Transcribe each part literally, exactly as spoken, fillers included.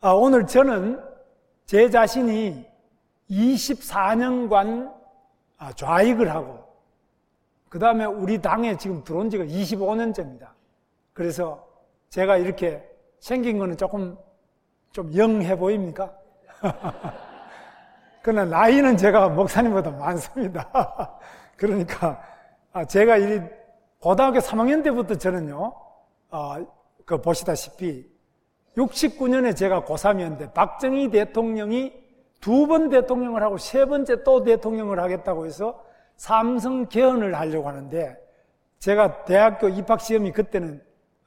아, 오늘 저는 제 자신이 이십사 년간 좌익을 하고 그 다음에 우리 당에 지금 들어온 지가 이십오 년째입니다. 그래서 제가 이렇게 생긴 거는 조금 좀 영해 보입니까? 그러나 나이는 제가 목사님보다 많습니다. 그러니까 제가 이 고등학교 삼 학년 때부터 저는요, 어, 그 보시다시피 육십구 년에 제가 고삼이었는데 박정희 대통령이 두 번 대통령을 하고 세 번째 또 대통령을 하겠다고 해서 삼성 개헌을 하려고 하는데 제가 대학교 입학시험이 그때는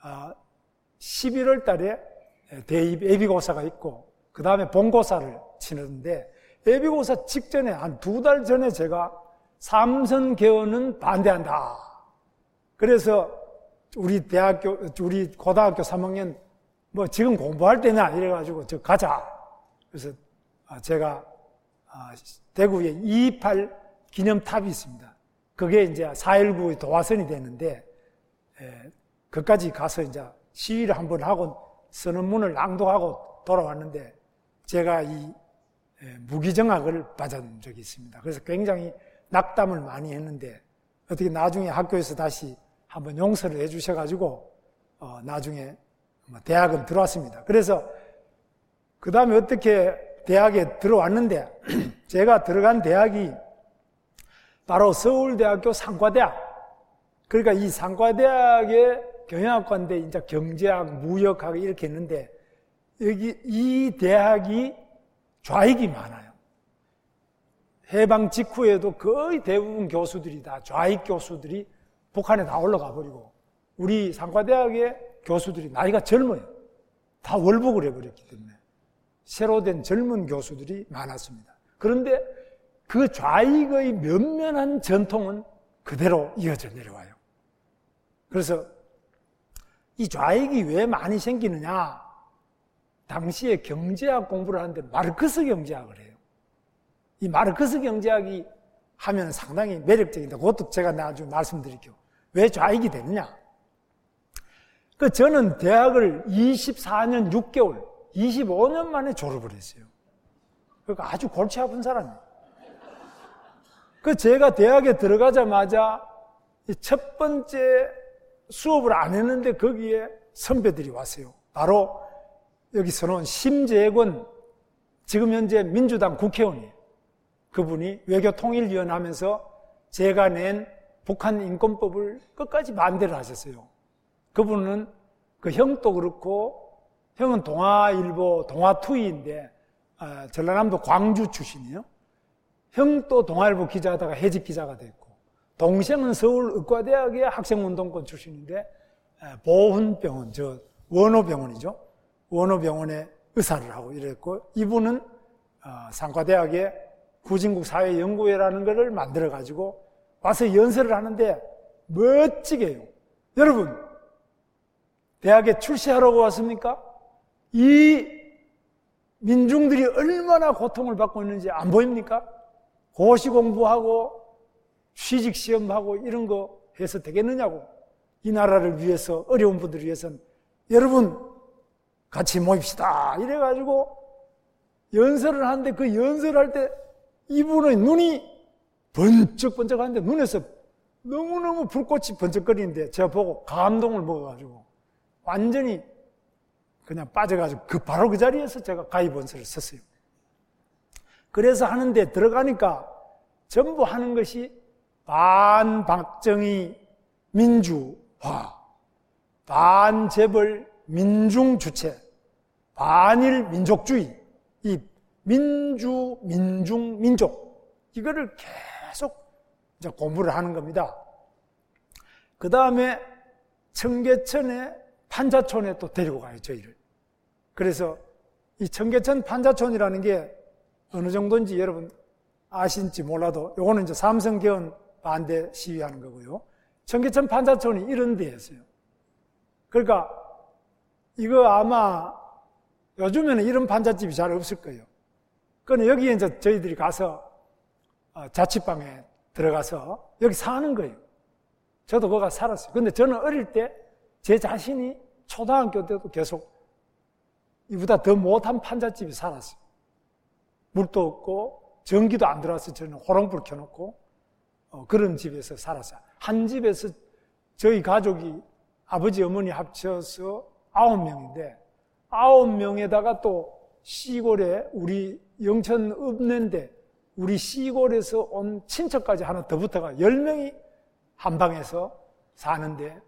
십일월 달에 대입 예비고사가 있고 그 다음에 본고사를 치는데 예비고사 직전에 한 두 달 전에 제가 삼성 개헌은 반대한다. 그래서 우리 대학교, 우리 고등학교 삼 학년 뭐 지금 공부할 때냐 이래가지고 저 가자. 그래서 제가 대구에 이이팔 기념탑이 있습니다. 그게 이제 사 일구의 도화선이 되는데 그까지 가서 이제 시위를 한번 하고 선언문을 낭독하고 돌아왔는데 제가 이 무기정학을 받은 적이 있습니다. 그래서 굉장히 낙담을 많이 했는데 어떻게 나중에 학교에서 다시 한번 용서를 해주셔가지고 어, 나중에 대학은 들어왔습니다. 그래서 그 다음에 어떻게 대학에 들어왔는데 제가 들어간 대학이 바로 서울대학교 상과대학. 그러니까 이 상과대학의 경영학과인데 이제 경제학, 무역학 이렇게 있는데 여기 이 대학이 좌익이 많아요. 해방 직후에도 거의 대부분 교수들이 다 좌익 교수들이 북한에 다 올라가 버리고 우리 상과대학의 교수들이 나이가 젊어요. 다 월북을 해버렸기 때문에 새로 된 젊은 교수들이 많았습니다. 그런데 그 좌익의 면면한 전통은 그대로 이어져 내려와요. 그래서 이 좌익이 왜 많이 생기느냐? 당시에 경제학 공부를 하는데 마르크스 경제학을 해요. 이 마르크스 경제학이 하면 상당히 매력적인데 그것도 제가 나중에 말씀드릴게요. 왜 좌익이 되느냐? 그 저는 대학을 이십사 년 육 개월, 이십오 년 만에 졸업을 했어요. 그러니까 아주 골치 아픈 사람이에요. 그 제가 대학에 들어가자마자 첫 번째 수업을 안 했는데 거기에 선배들이 왔어요. 바로 여기서 나온 심재권, 지금 현재 민주당 국회의원이에요. 그분이 외교통일위원 하면서 제가 낸 북한 인권법을 끝까지 반대를 하셨어요. 그분은 그 형도 그렇고 형은 동아일보 동아투이인데 어, 전라남도 광주 출신이에요. 형도 동아일보 기자하다가 해직 기자가 됐고 동생은 서울의과대학의 학생운동권 출신인데 보훈병원, 저 원호병원이죠. 원호병원에 의사를 하고 이랬고 이분은 어, 상과대학의 후진국 사회연구회라는 것을 만들어가지고 와서 연설을 하는데 멋지게 해요. 여러분 대학에 출세하라고 왔습니까? 이 민중들이 얼마나 고통을 받고 있는지 안 보입니까? 고시 공부하고 취직시험하고 이런 거 해서 되겠느냐고. 이 나라를 위해서 어려운 분들을 위해서는 여러분 같이 모입시다 이래가지고 연설을 하는데 그 연설할 때 이분의 눈이 번쩍번쩍 하는데 눈에서 너무너무 불꽃이 번쩍거리는데 제가 보고 감동을 먹어가지고 완전히 그냥 빠져가지고 그 바로 그 자리에서 제가 가입원서를 썼어요. 그래서 하는데 들어가니까 전부 하는 것이 반박정희 민주화, 반재벌 민중주체, 반일 민족주의, 이 민주, 민중, 민족 이거를 계속 이제 공부를 하는 겁니다. 그 다음에 청계천에 판자촌에 또 데리고 가요, 저희를. 그래서 이 청계천 판자촌이라는 게 어느 정도인지 여러분 아신지 몰라도 요거는 이제 삼성 개헌 반대 시위하는 거고요. 청계천 판자촌이 이런 데였어요. 그러니까 이거 아마 요즘에는 이런 판잣집이 잘 없을 거예요. 그러니까 여기에 이제 저희들이 가서 자취방에 들어가서 여기 사는 거예요. 저도 거기 살았어요. 근데 저는 어릴 때 제 자신이 초등학교 때도 계속 이보다 더 못한 판잣집이 살았어요. 물도 없고 전기도 안 들어와서 저는 호롱불 켜놓고 어, 그런 집에서 살았어요. 한 집에서 저희 가족이 아버지 어머니 합쳐서 아홉 명인데 아홉 명에다가 또 시골에 우리 영천 읍내인데 우리 시골에서 온 친척까지 하나 더 붙어가 열 명이 한 방에서 사는데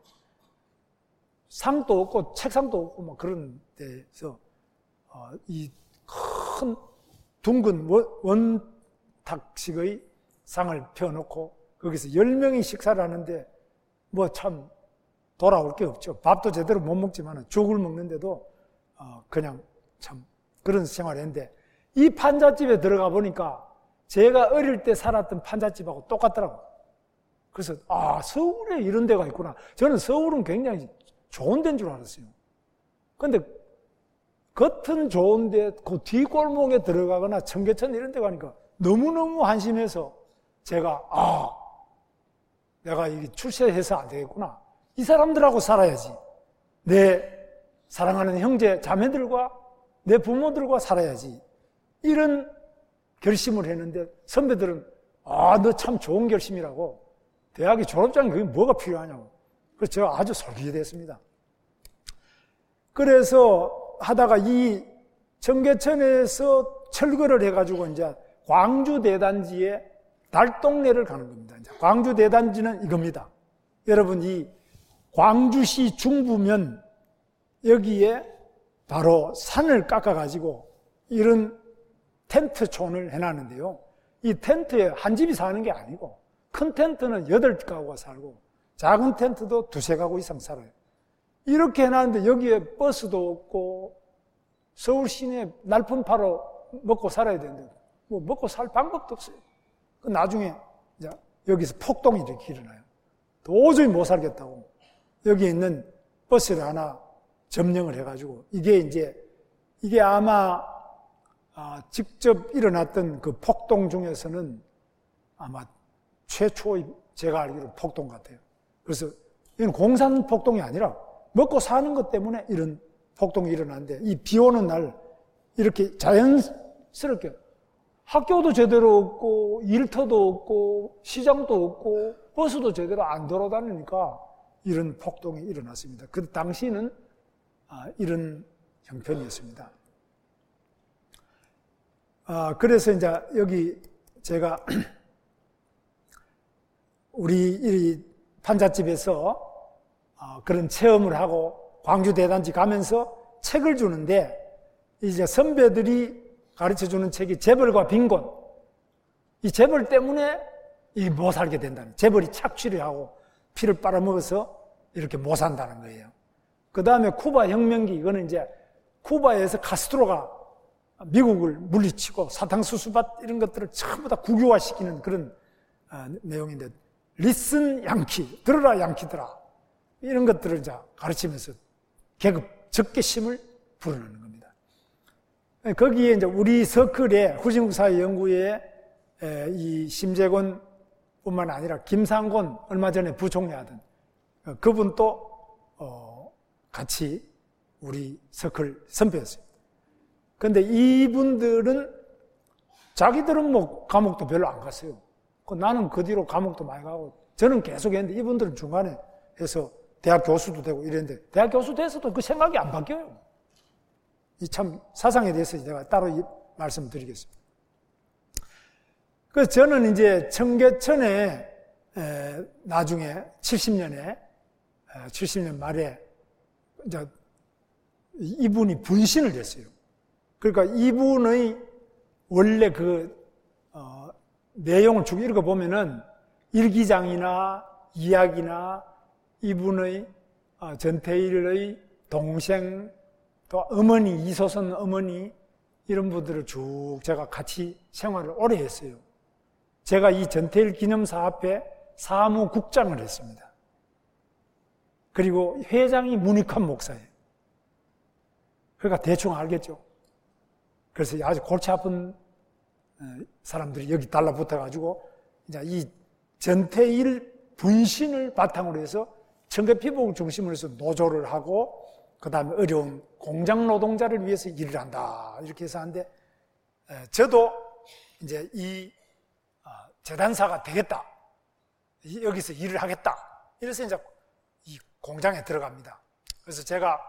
상도 없고 책상도 없고 뭐 그런 데서 어, 이 큰 둥근 원탁식의 상을 펴놓고 거기서 열 명이 식사를 하는데 뭐 참 돌아올 게 없죠. 밥도 제대로 못 먹지만 죽을 먹는데도 어, 그냥 참 그런 생활을 했는데 이 판잣집에 들어가 보니까 제가 어릴 때 살았던 판잣집하고 똑같더라고요. 그래서 아 서울에 이런 데가 있구나. 저는 서울은 굉장히 좋은 데인 줄 알았어요. 그런데 겉은 좋은데 그 뒷골목에 들어가거나 청계천 이런 데 가니까 너무너무 한심해서 제가 아 내가 이게 출세해서 안 되겠구나. 이 사람들하고 살아야지. 내 사랑하는 형제 자매들과 내 부모들과 살아야지. 이런 결심을 했는데 선배들은 아 너 참 좋은 결심이라고. 대학의 졸업장이 그게 뭐가 필요하냐고. 그래서 제가 아주 솔깃했습니다. 그래서 하다가 이 청계천에서 철거를 해가지고 이제 광주 대단지에 달동네를 가는 겁니다. 이제 광주 대단지는 이겁니다. 여러분 이 광주시 중부면 여기에 바로 산을 깎아가지고 이런 텐트촌을 해놨는데요. 이 텐트에 한 집이 사는 게 아니고 큰 텐트는 여덟 가구가 살고 작은 텐트도 두세 가구 이상 살아요. 이렇게 해놨는데 여기에 버스도 없고 서울 시내 날품 팔아 먹고 살아야 되는데 뭐 먹고 살 방법도 없어요. 나중에 이제 여기서 폭동이 이렇게 일어나요. 도저히 못 살겠다고 여기 있는 버스를 하나 점령을 해가지고 이게 이제 이게 아마 아, 직접 일어났던 그 폭동 중에서는 아마 최초의 제가 알기로 폭동 같아요. 그래서 이건 공산 폭동이 아니라 먹고 사는 것 때문에 이런 폭동이 일어났는데 이 비 오는 날 이렇게 자연스럽게 학교도 제대로 없고 일터도 없고 시장도 없고 버스도 제대로 안 돌아다니니까 이런 폭동이 일어났습니다. 그 당시는 아, 이런 형편이었습니다. 아, 그래서 이제 여기 제가 우리 이 판잣집에서 어, 그런 체험을 하고 광주 대단지 가면서 책을 주는데 이제 선배들이 가르쳐주는 책이 재벌과 빈곤. 이 재벌 때문에 이 못 살게 된다는. 재벌이 착취를 하고 피를 빨아먹어서 이렇게 못 산다는 거예요. 그 다음에 쿠바 혁명기. 이거는 이제 쿠바에서 카스트로가 미국을 물리치고 사탕수수밭 이런 것들을 전부 다 국유화시키는 그런 어, 내용인데 리슨 양키, 들어라 양키들아. 이런 것들을 이제 가르치면서 계급 적개심을 불어넣는 겁니다. 거기에 이제 우리 서클의 후진국사연구회 이 심재권 뿐만 아니라 김상곤 얼마 전에 부총리 하던 그분도 어 같이 우리 서클 선배였습니다. 그런데 이분들은 자기들은 뭐 감옥도 별로 안 갔어요. 나는 그 뒤로 감옥도 많이 가고 저는 계속 했는데 이분들은 중간에 해서 대학 교수도 되고 이랬는데 대학 교수 돼서도 그 생각이 안 바뀌어요. 이 참 사상에 대해서 제가 따로 말씀드리겠습니다. 그래서 저는 이제 청계천에 에, 나중에 칠십 년에 에, 칠십 년 말에 이제 이분이 분신을 됐어요. 그러니까 이분의 원래 그 어, 내용을 쭉 읽어보면은 일기장이나 이야기나 이분의 어, 전태일의 동생 또 어머니 이소선 어머니 이런 분들을 쭉 제가 같이 생활을 오래 했어요. 제가 이 전태일 기념사 앞에 사무국장을 했습니다. 그리고 회장이 문익환 목사예요. 그러니까 대충 알겠죠. 그래서 아주 골치 아픈 사람들이 여기 달라붙어가지고 이제 이 전태일 분신을 바탕으로 해서 청계피복을 중심으로 해서 노조를 하고 그 다음에 어려운 공장 노동자를 위해서 일을 한다. 이렇게 해서 하는데, 저도 이제 이 재단사가 되겠다. 여기서 일을 하겠다. 이래서 이제 이 공장에 들어갑니다. 그래서 제가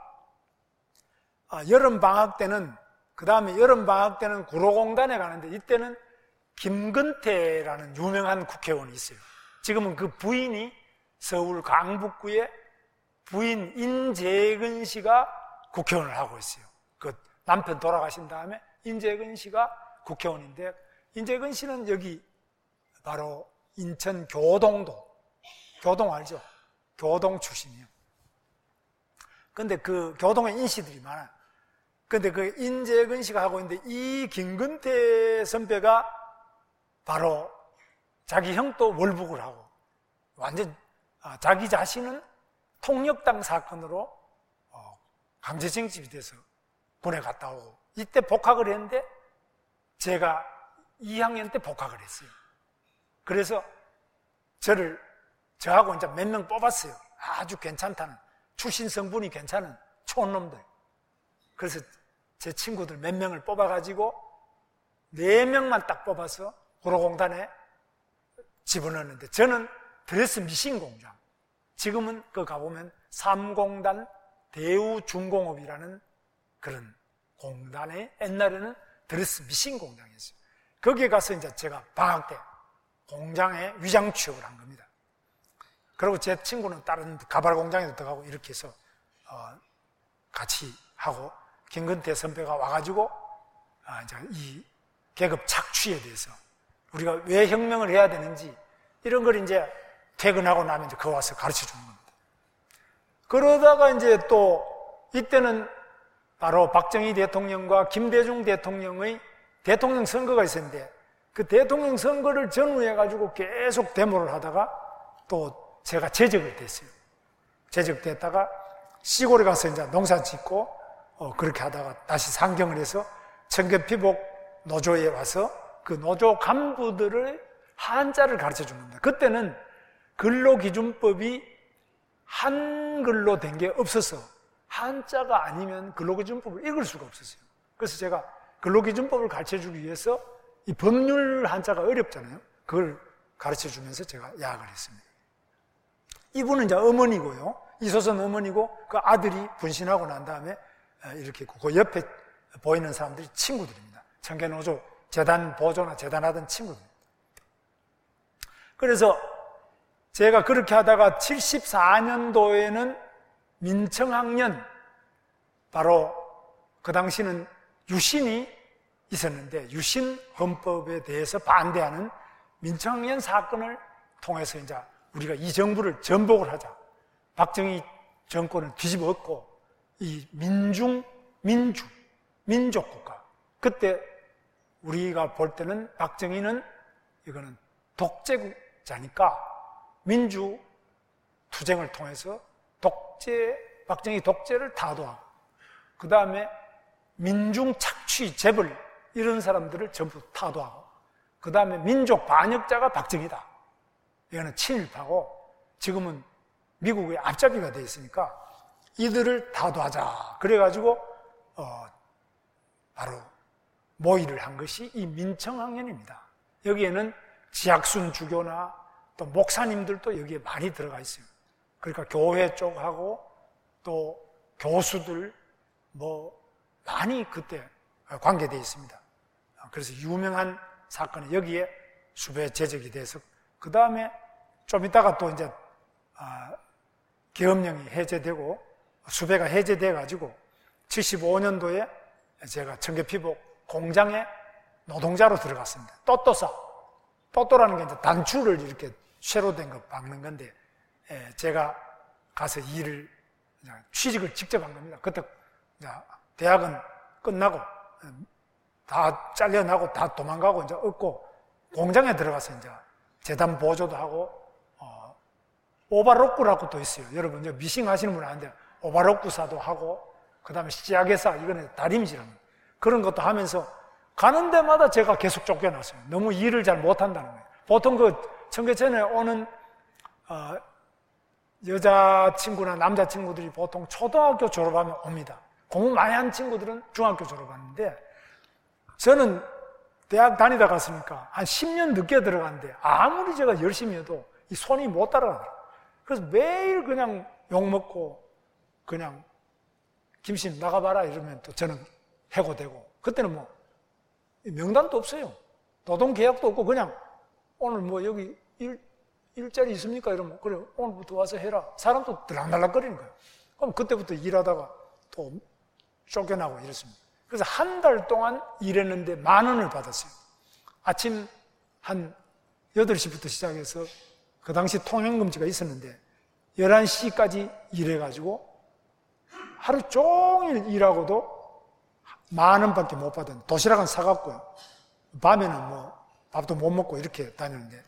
여름 방학 때는, 그 다음에 여름 방학 때는 구로공단에 가는데, 이때는 김근태라는 유명한 국회의원이 있어요. 지금은 그 부인이 서울 강북구에 부인 인재근 씨가 국회의원을 하고 있어요. 그 남편 돌아가신 다음에 인재근 씨가 국회의원인데, 인재근 씨는 여기 바로 인천 교동도, 교동 알죠? 교동 출신이에요. 근데 그 교동에 인씨들이 많아요. 근데 그 인재근 씨가 하고 있는데, 이 김근태 선배가 바로 자기 형도 월북을 하고, 완전 자기 자신은 통역당 사건으로 강제징집이 돼서 군에 갔다 오고, 이때 복학을 했는데 제가 이 학년 때 복학을 했어요. 그래서 저를, 저하고 이제 몇 명 뽑았어요. 아주 괜찮다는, 출신 성분이 괜찮은 촌놈들. 그래서 제 친구들 몇 명을 뽑아가지고 네 명만 딱 뽑아서 구로공단에 집어넣었는데, 저는 드레스 미싱 공장, 지금은 그 가보면 삼공단 대우중공업이라는 그런 공단에 옛날에는 드레스 미싱 공장이었어요. 거기에 가서 이제 제가 방학 때 공장에 위장 취업을 한 겁니다. 그리고 제 친구는 다른 가발 공장에도 들어가고 이렇게 해서 어 같이 하고, 김근태 선배가 와가지고 아 이제 이 계급 착취에 대해서 우리가 왜 혁명을 해야 되는지 이런 걸 이제 퇴근하고 나면 이제 그 와서 가르쳐 주는 겁니다. 그러다가 이제 또 이때는 바로 박정희 대통령과 김대중 대통령의 대통령 선거가 있었는데, 그 대통령 선거를 전후해가지고 계속 데모를 하다가 또 제가 재적이 됐어요. 재적됐다가 시골에 가서 이제 농사 짓고 어, 그렇게 하다가 다시 상경을 해서 청계피복 노조에 와서 그 노조 간부들을 한자를 가르쳐 준 겁니다. 그때는 근로기준법이 한글로 된 게 없어서 한자가 아니면 근로기준법을 읽을 수가 없었어요. 그래서 제가 근로기준법을 가르쳐 주기 위해서 이 법률 한자가 어렵잖아요. 그걸 가르쳐 주면서 제가 야학을 했습니다. 이분은 이제 어머니고요. 이소선 어머니고, 그 아들이 분신하고 난 다음에 이렇게 있고, 그 옆에 보이는 사람들이 친구들입니다. 청계노조 재단 보조나 재단하던 친구들입니다. 그래서 제가 그렇게 하다가 칠십사 년도에는 민청학년, 바로 그 당시는 유신이 있었는데 유신 헌법에 대해서 반대하는 민청학년 사건을 통해서 이제 우리가 이 정부를 전복을 하자, 박정희 정권을 뒤집어 엎고 이 민중, 민주, 민족국가, 그때 우리가 볼 때는 박정희는 이거는 독재자니까 민주 투쟁을 통해서 독재, 박정희 독재를 타도하고, 그 다음에 민중 착취, 재벌 이런 사람들을 전부 타도하고, 그 다음에 민족 반역자가 박정희다. 이거는 친일파고 지금은 미국의 앞잡이가 되어 있으니까 이들을 타도하자. 그래가지고 어, 바로 모의를 한 것이 이 민청학년입니다. 여기에는 지학순 주교나 또 목사님들도 여기에 많이 들어가 있어요. 그러니까 교회 쪽하고 또 교수들 뭐 많이 그때 관계되어 있습니다. 그래서 유명한 사건이 여기에 수배 제적이 돼서, 그 다음에 좀 이따가 또 이제 아, 계엄령이 해제되고 수배가 해제돼가지고 칠십오 년도에 제가 청계피복 공장에 노동자로 들어갔습니다. 또또사, 또또라는 게 이제 단추를 이렇게 쇠로 된 거 박는 건데, 예, 제가 가서 일을 취직을 직접 한 겁니다. 그때 대학은 끝나고 다 잘려나고 다 도망가고 이제 얻고 공장에 들어가서 이제 재단 보조도 하고, 어, 오바로꾸라고 또 있어요. 여러분 이제 미싱 하시는 분 아는데 오바로꾸사도 하고, 그 다음에 씨앗개사, 이거는 다림질하는 그런 것도 하면서 가는 데마다 제가 계속 쫓겨났어요. 너무 일을 잘 못한다는 거예요. 보통 그 청계천에 오는 어, 여자친구나 남자친구들이 보통 초등학교 졸업하면 옵니다. 공부 많이 한 친구들은 중학교 졸업하는데 저는 대학 다니다 갔으니까 한 십 년 늦게 들어갔는데 아무리 제가 열심히 해도 이 손이 못 따라가더라고요. 그래서 매일 그냥 욕먹고 그냥 김씨 나가봐라 이러면 또 저는 해고되고 그때는 뭐 명단도 없어요. 노동계약도 없고 그냥 오늘 뭐 여기 일, 일자리 있습니까? 이러면 그래 오늘부터 와서 해라. 사람도 들락날락거리는 거예요. 그럼 그때부터 일하다가 또 쫓겨나고 이랬습니다. 그래서 한 달 동안 일했는데 만 원을 받았어요. 아침 한 여덟 시부터 시작해서 그 당시 통행금지가 있었는데 열한 시까지 일해가지고 하루 종일 일하고도 만 원밖에 못 받은 도시락은 사갔고요. 밤에는 뭐 밥도 못 먹고 이렇게 다녔는데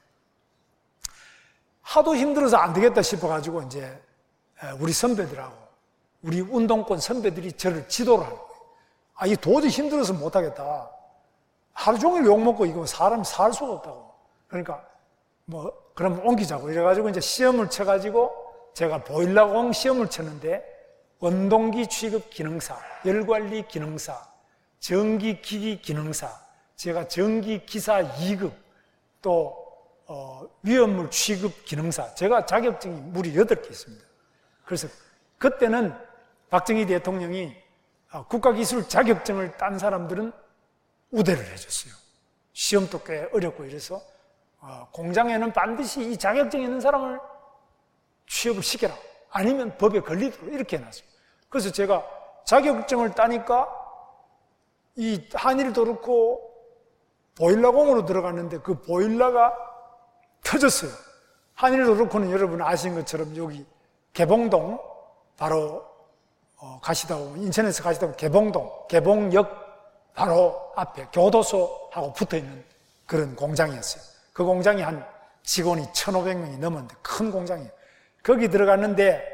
하도 힘들어서 안 되겠다 싶어가지고 이제 우리 선배들하고 우리 운동권 선배들이 저를 지도를 하는 거예요. 아, 이 도저히 힘들어서 못하겠다. 하루 종일 욕먹고 이거 사람이 살 수가 없다고. 그러니까 뭐 그럼 옮기자고 이래가지고 이제 시험을 쳐가지고 제가 보일러공 시험을 쳤는데 원동기 취급 기능사, 열관리 기능사, 전기기기 기능사, 제가 전기기사 이 급, 또 어, 위험물 취급 기능사, 제가 자격증이 무려 여덟 개 있습니다. 그래서 그때는 박정희 대통령이 국가기술 자격증을 딴 사람들은 우대를 해줬어요. 시험도 꽤 어렵고 이래서 어, 공장에는 반드시 이 자격증이 있는 사람을 취업을 시켜라. 아니면 법에 걸리도록 이렇게 해놨어요. 그래서 제가 자격증을 따니까 이 한일도 그렇고 보일러공으로 들어갔는데 그 보일러가 터졌어요. 한일도 그렇고는 여러분 아시는 것처럼 여기 개봉동 바로 어, 가시다 보면 인천에서 가시다 보면 개봉동, 개봉역 바로 앞에 교도소하고 붙어있는 그런 공장이었어요. 그 공장이 한 직원이 천오백 명이 넘었는데 큰 공장이에요. 거기 들어갔는데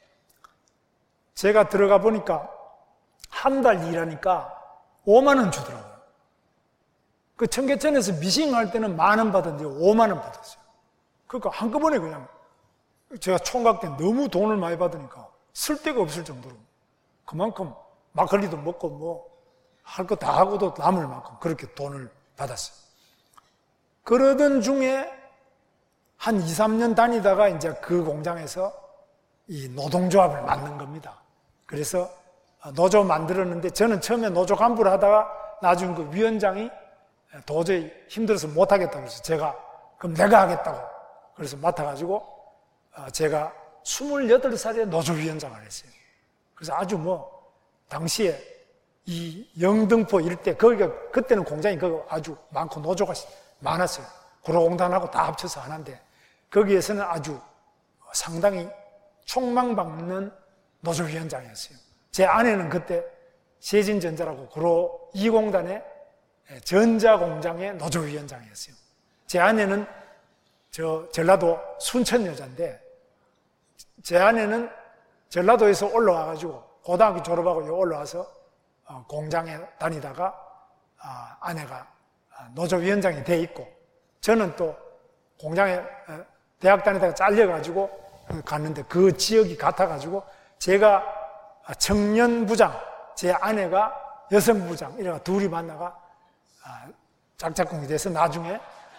제가 들어가 보니까 한 달 일하니까 오만 원 주더라고요. 그 청계천에서 미싱할 때는 만 원 받았는데 오만 원 받았어요. 그러니까 한꺼번에 그냥 제가 총각 때 너무 돈을 많이 받으니까 쓸 데가 없을 정도로 그만큼 막걸리도 먹고 뭐 할 거 다 하고도 남을 만큼 그렇게 돈을 받았어요. 그러던 중에 한 이, 삼 년 다니다가 이제 그 공장에서 이 노동조합을 만든 겁니다. 그래서 노조 만들었는데 저는 처음에 노조 간부를 하다가 나중에 그 위원장이 도저히 힘들어서 못하겠다고 해서 제가 그럼 내가 하겠다고 그래서 맡아가지고 제가 스물여덟 살에 노조위원장을 했어요. 그래서 아주 뭐 당시에 이 영등포 일대 거기가 그때는 공장이 거기 아주 많고 노조가 많았어요. 구로공단하고 다 합쳐서 하나인데 거기에서는 아주 상당히 촉망받는 노조위원장이었어요. 제 아내는 그때 세진전자라고 구로 이 공단의 전자공장의 노조위원장이었어요. 제 아내는 저 전라도 순천 여자인데 제 아내는 전라도에서 올라와가지고 고등학교 졸업하고 여기 올라와서 공장에 다니다가 아내가 노조위원장이 돼 있고 저는 또 공장에 대학 다니다가 잘려가지고 갔는데 그 지역이 같아가지고 제가 청년부장, 제 아내가 여성부장 이래가 둘이 만나가 짝짝꿍이 돼서 나중에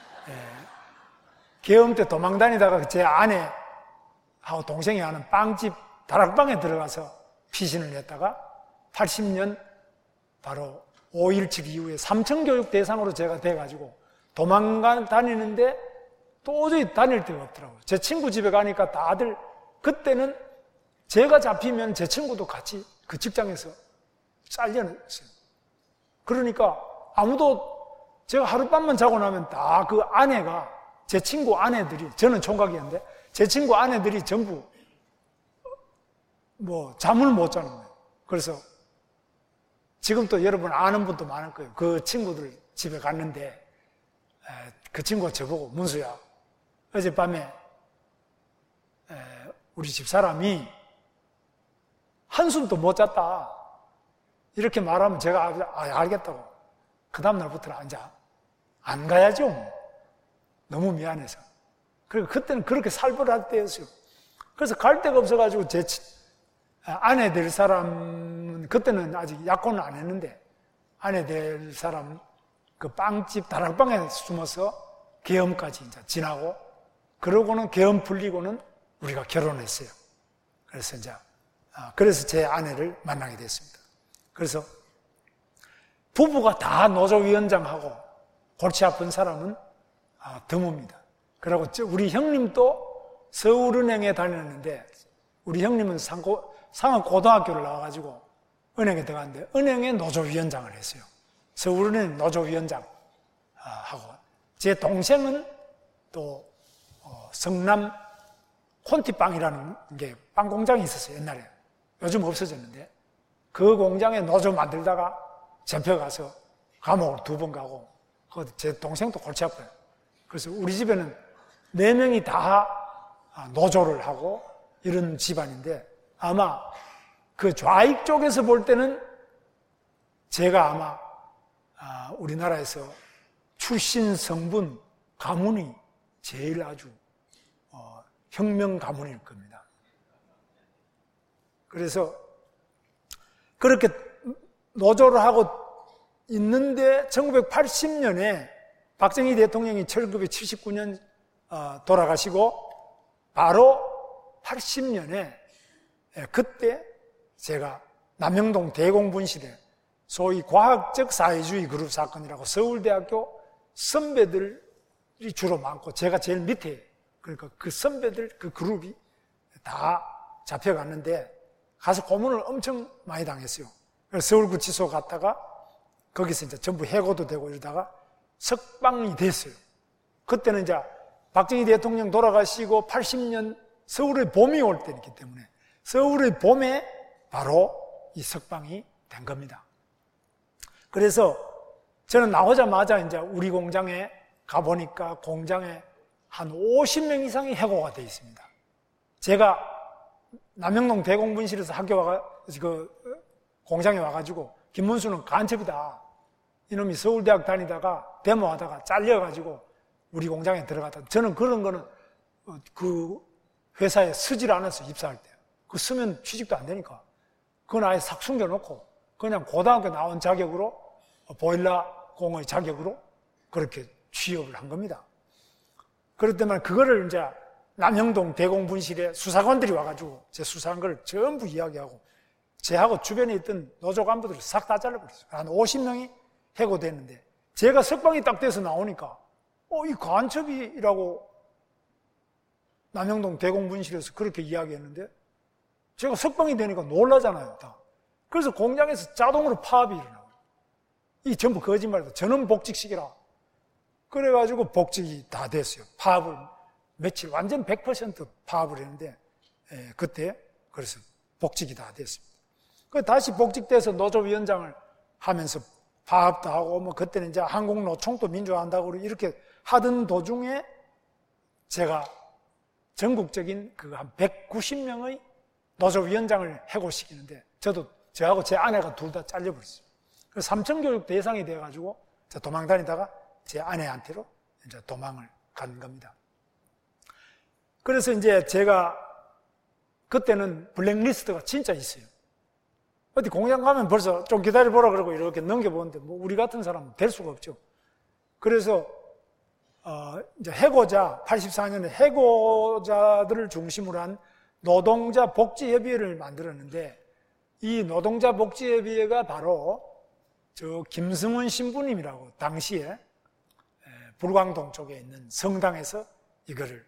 계엄 때 도망 다니다가 제 아내하고 동생이 하는 빵집 다락방에 들어가서 피신을 했다가 팔십 년 바로 오일칠 이후에 삼청교육 대상으로 제가 돼가지고 도망가 다니는데 도저히 다닐 데가 없더라고요. 제 친구 집에 가니까 다들 그때는 제가 잡히면 제 친구도 같이 그 직장에서 잘려냈어요. 그러니까 아무도 제가 하룻밤만 자고 나면 다 그 아내가 제 친구 아내들이 저는 총각이었는데 제 친구 아내들이 전부 뭐 잠을 못 자는 거예요. 그래서 지금 또 여러분 아는 분도 많을 거예요. 그 친구들 집에 갔는데 그 친구가 저보고 문수야 어젯밤에 우리 집사람이 한숨도 못 잤다 이렇게 말하면 제가 아, 알겠다고 그 다음날부터는 이제 안 가야죠. 너무 미안해서. 그리고 그때는 그렇게 살벌할 때였어요. 그래서 갈 데가 없어가지고 제 아내 될 사람은 그때는 아직 약혼을 안 했는데 아내 될 사람 그 빵집 다락방에 숨어서 계엄까지 이제 지나고 그러고는 계엄 풀리고는 우리가 결혼했어요. 그래서 이제 그래서 제 아내를 만나게 됐습니다. 그래서 부부가 다 노조위원장하고 골치 아픈 사람은 드뭅니다. 그리고 우리 형님도 서울은행에 다녔는데 우리 형님은 상고, 상업고등학교를 나와가지고 은행에 들어갔는데 은행에 노조위원장을 했어요. 서울은행 노조위원장 하고 제 동생은 또 성남 콘티빵이라는 게 빵 공장이 있었어요. 옛날에. 요즘 없어졌는데 그 공장에 노조 만들다가 잡혀가서 감옥을 두 번 가고 제 동생도 골치 아파요. 그래서 우리 집에는 네 명이 다 노조를 하고 이런 집안인데 아마 그 좌익 쪽에서 볼 때는 제가 아마 우리나라에서 출신 성분 가문이 제일 아주 혁명 가문일 겁니다. 그래서 그렇게 노조를 하고 있는데 천구백팔십 년에 박정희 대통령이 천구백칠십구 년 돌아가시고 바로 팔십 년에 그때 제가 남영동 대공분실에 소위 과학적 사회주의 그룹 사건이라고 서울대학교 선배들이 주로 많고 제가 제일 밑에 그러니까 그 선배들 그 그룹이 다 잡혀갔는데 가서 고문을 엄청 많이 당했어요. 그래서 서울구치소 갔다가 거기서 이제 전부 해고도 되고 이러다가 석방이 됐어요. 그때는 이제 박정희 대통령 돌아가시고 팔십 년 서울의 봄이 올 때이기 때문에 서울의 봄에 바로 이 석방이 된 겁니다. 그래서 저는 나오자마자 이제 우리 공장에 가보니까 공장에 한 오십 명 이상이 해고가 되어 있습니다. 제가 남영동 대공분실에서 학교 와가, 그, 공장에 와가지고, 김문수는 간첩이다. 이놈이 서울대학 다니다가, 데모하다가 잘려가지고, 우리 공장에 들어갔다. 저는 그런 거는, 그, 회사에 쓰질 않았어요, 입사할 때. 그 쓰면 취직도 안 되니까. 그건 아예 싹 숨겨놓고, 그냥 고등학교 나온 자격으로, 보일러 공의 자격으로, 그렇게 취업을 한 겁니다. 그렇다면, 그거를 이제, 남영동 대공분실에 수사관들이 와가지고 제 수사한 걸 전부 이야기하고 제하고 주변에 있던 노조 간부들을 싹 다 잘라버렸어요. 한 오십 명이 해고됐는데 제가 석방이 딱 돼서 나오니까 어, 이 간첩이라고 남영동 대공분실에서 그렇게 이야기했는데 제가 석방이 되니까 놀라잖아요. 다. 그래서 공장에서 자동으로 파업이 일어나고 이 전부 거짓말이다. 저는 복직식이라. 그래가지고 복직이 다 됐어요. 파업을 며칠 완전 백 퍼센트 파업을 했는데 예, 그때 그래서 복직이 다 됐습니다. 그 다시 복직돼서 노조위원장을 하면서 파업도 하고 뭐 그때는 이제 한국노총도 민주화한다고 이렇게 하던 도중에 제가 전국적인 그 한 백구십 명의 노조위원장을 해고시키는데 저도 저하고 제 아내가 둘 다 잘려버렸어요. 그래서 삼청교육 대상이 돼가지고 도망 다니다가 제 아내한테로 이제 도망을 간 겁니다. 그래서 이제 제가 그때는 블랙리스트가 진짜 있어요. 어디 공장 가면 벌써 좀 기다려보라 그러고 이렇게 넘겨보는데 뭐 우리 같은 사람은 될 수가 없죠. 그래서 어 이제 해고자 팔십사 년에 해고자들을 중심으로 한 노동자 복지협의회를 만들었는데 이 노동자 복지협의회가 바로 저 김승훈 신부님이라고 당시에 불광동 쪽에 있는 성당에서 이거를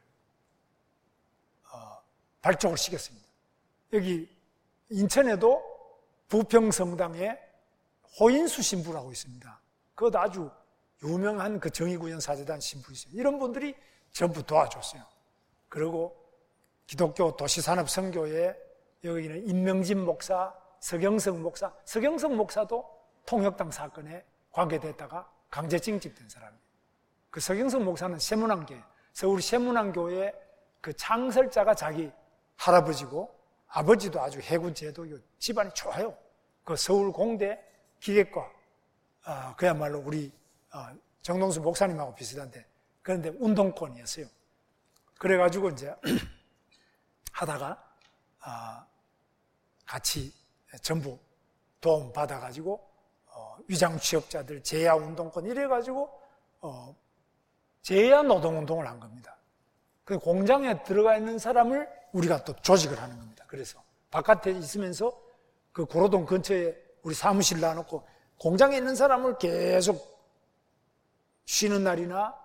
발족을 시켰습니다. 여기 인천에도 부평성당에 호인수 신부라고 있습니다. 그것도 아주 유명한 그 정의구현 사재단 신부 있어요. 이런 분들이 전부 도와줬어요. 그리고 기독교 도시산업선교회 여기는 임명진 목사, 서경석 목사, 서경석 목사도 통역당 사건에 관계됐다가 강제 징집된 사람이에요. 그 서경석 목사는 세문안교회, 서울 세문안교회 그 창설자가 자기 할아버지고 아버지도 아주 해군제도 집안이 좋아요. 그 서울 공대 기계과 어, 그야말로 우리 어, 정동수 목사님하고 비슷한데 그런데 운동권이었어요. 그래가지고 이제 하다가 아, 같이 전부 도움 받아가지고 어, 위장 취업자들 재야 운동권 이래가지고 어, 재야 노동운동을 한 겁니다. 그 공장에 들어가 있는 사람을 우리가 또 조직을 하는 겁니다. 그래서 바깥에 있으면서 그 고로동 근처에 우리 사무실 놔놓고 공장에 있는 사람을 계속 쉬는 날이나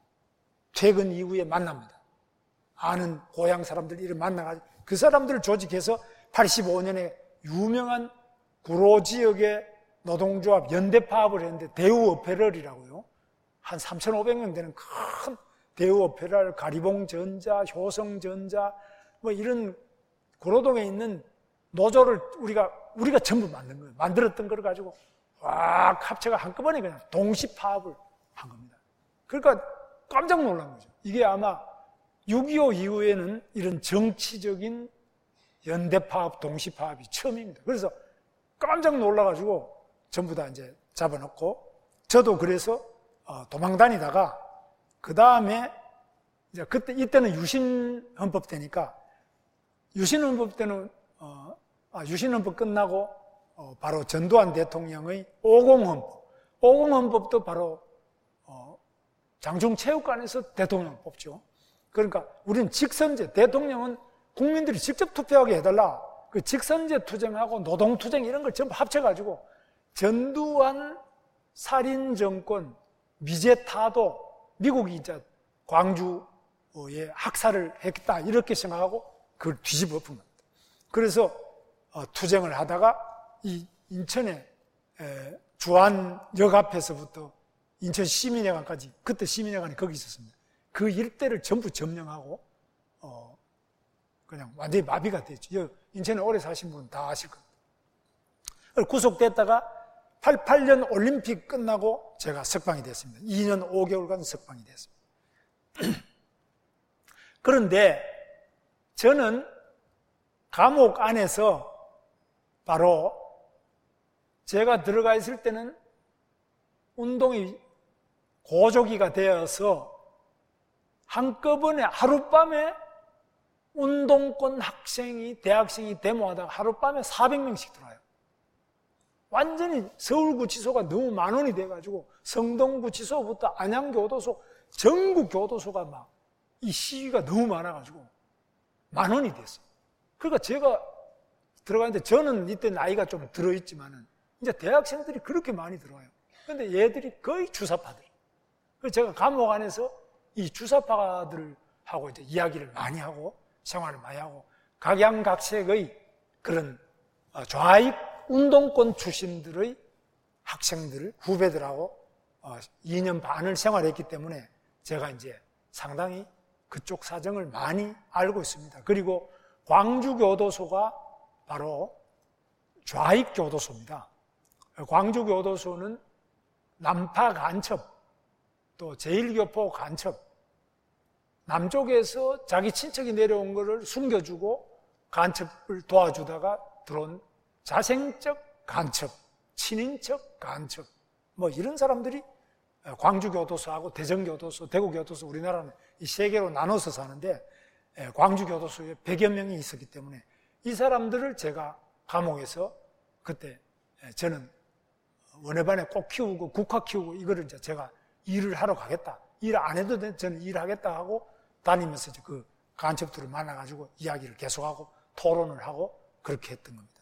퇴근 이후에 만납니다. 아는 고향 사람들 이를 만나가지고 그 사람들을 조직해서 팔십오 년에 유명한 구로 지역의 노동조합 연대파업을 했는데 대우어페럴이라고요. 한 삼천오백 명 되는 큰 대우어페럴, 가리봉전자, 효성전자 뭐 이런 구로동에 있는 노조를 우리가 우리가 전부 만든 거예요. 만들었던 걸 가지고 와 합체가 한꺼번에 그냥 동시 파업을 한 겁니다. 그러니까 깜짝 놀란 거죠. 이게 아마 육이오 이후에는 이런 정치적인 연대파업, 동시파업이 처음입니다. 그래서 깜짝 놀라가지고 전부 다 이제 잡아놓고 저도 그래서 도망 다니다가 그 다음에 이제 그때 이때는 유신헌법 때니까 유신헌법 때는 어, 아, 유신헌법 끝나고 어, 바로 전두환 대통령의 오공헌법, 오공헌법도 바로 어, 장충체육관에서 대통령 뽑죠. 그러니까 우리는 직선제, 대통령은 국민들이 직접 투표하게 해달라. 그 직선제 투쟁하고 노동투쟁 이런 걸 전부 합쳐가지고 전두환 살인정권, 미제타도 미국이 이제 광주에 학살을 했다 이렇게 생각하고 그걸 뒤집어 엎은 겁니다. 그래서 어, 투쟁을 하다가 이 인천의 에, 주안역 앞에서부터 인천 시민회관까지 그때 시민회관이 거기 있었습니다. 그 일대를 전부 점령하고 어, 그냥 완전히 마비가 됐죠. 인천에 오래 사신 분은 다 아실 겁니다. 구속됐다가 팔십팔 년 올림픽 끝나고 제가 석방이 됐습니다. 이 년 오 개월간 석방이 됐습니다. 그런데 저는 감옥 안에서 바로 제가 들어가 있을 때는 운동이 고조기가 되어서 한꺼번에 하룻밤에 운동권 학생이, 대학생이 데모하다가 하룻밤에 사백 명씩 들어와요. 완전히 서울구치소가 너무 만원이 돼가지고 성동구치소부터 안양교도소, 전국 교도소가 막 이 시위가 너무 많아가지고 만원이 됐어요. 그러니까 제가 들어가는데 저는 이때 나이가 좀 들어있지만은 이제 대학생들이 그렇게 많이 들어와요. 근데 얘들이 거의 주사파들. 그래서 제가 감옥 안에서 이 주사파들하고 이제 이야기를 많이 하고 생활을 많이 하고 각양각색의 그런 좌익 운동권 출신들의 학생들, 후배들하고 이 년 반을 생활했기 때문에 제가 이제 상당히 그쪽 사정을 많이 알고 있습니다. 그리고 광주교도소가 바로 좌익 교도소입니다. 광주교도소는 남파 간첩, 또 제일교포 간첩, 남쪽에서 자기 친척이 내려온 것을 숨겨주고 간첩을 도와주다가 들어온 자생적 간첩, 친인척 간첩, 뭐 이런 사람들이 광주교도소하고 대전교도소, 대구교도소, 우리나라는 이 세 개로 나눠서 사는데 광주교도소에 백여 명이 있었기 때문에 이 사람들을 제가 감옥에서 그때 저는 원해반에 꼭 키우고 국화 키우고 이거를 이제 제가 일을 하러 가겠다. 일 안 해도 돼. 저는 일하겠다 하고 다니면서 이제 그 간첩들을 만나가지고 이야기를 계속하고 토론을 하고 그렇게 했던 겁니다.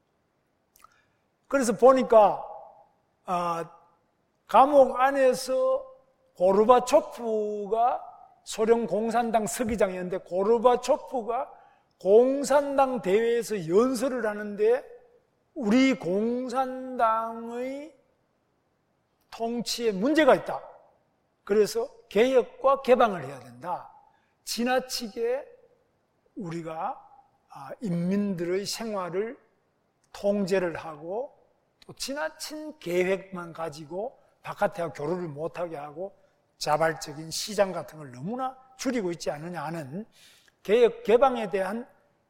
그래서 보니까 아, 감옥 안에서 고르바초프가 소련 공산당 서기장이었는데 고르바초프가 공산당 대회에서 연설을 하는데 우리 공산당의 통치에 문제가 있다. 그래서 개혁과 개방을 해야 된다. 지나치게 우리가 인민들의 생활을 통제를 하고 또 지나친 계획만 가지고 바깥에 교류를 못하게 하고 자발적인 시장 같은 걸 너무나 줄이고 있지 않느냐 하는 개혁 개방에 대한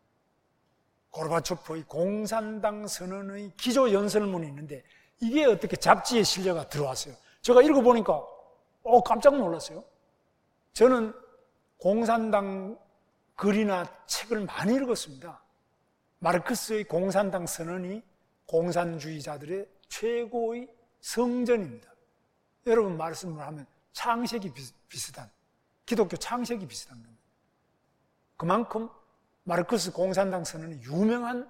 고르바초프의 공산당 선언의 기조 연설문이 있는데 이게 어떻게 잡지에 실려가 들어왔어요. 제가 읽어보니까 어 깜짝 놀랐어요. 저는 공산당 글이나 책을 많이 읽었습니다. 마르크스의 공산당 선언이 공산주의자들의 최고의 성전입니다. 여러분 말씀을 하면 창세기 비슷한, 기독교 창세기 비슷한 겁니다. 그만큼 마르크스 공산당 선언이 유명한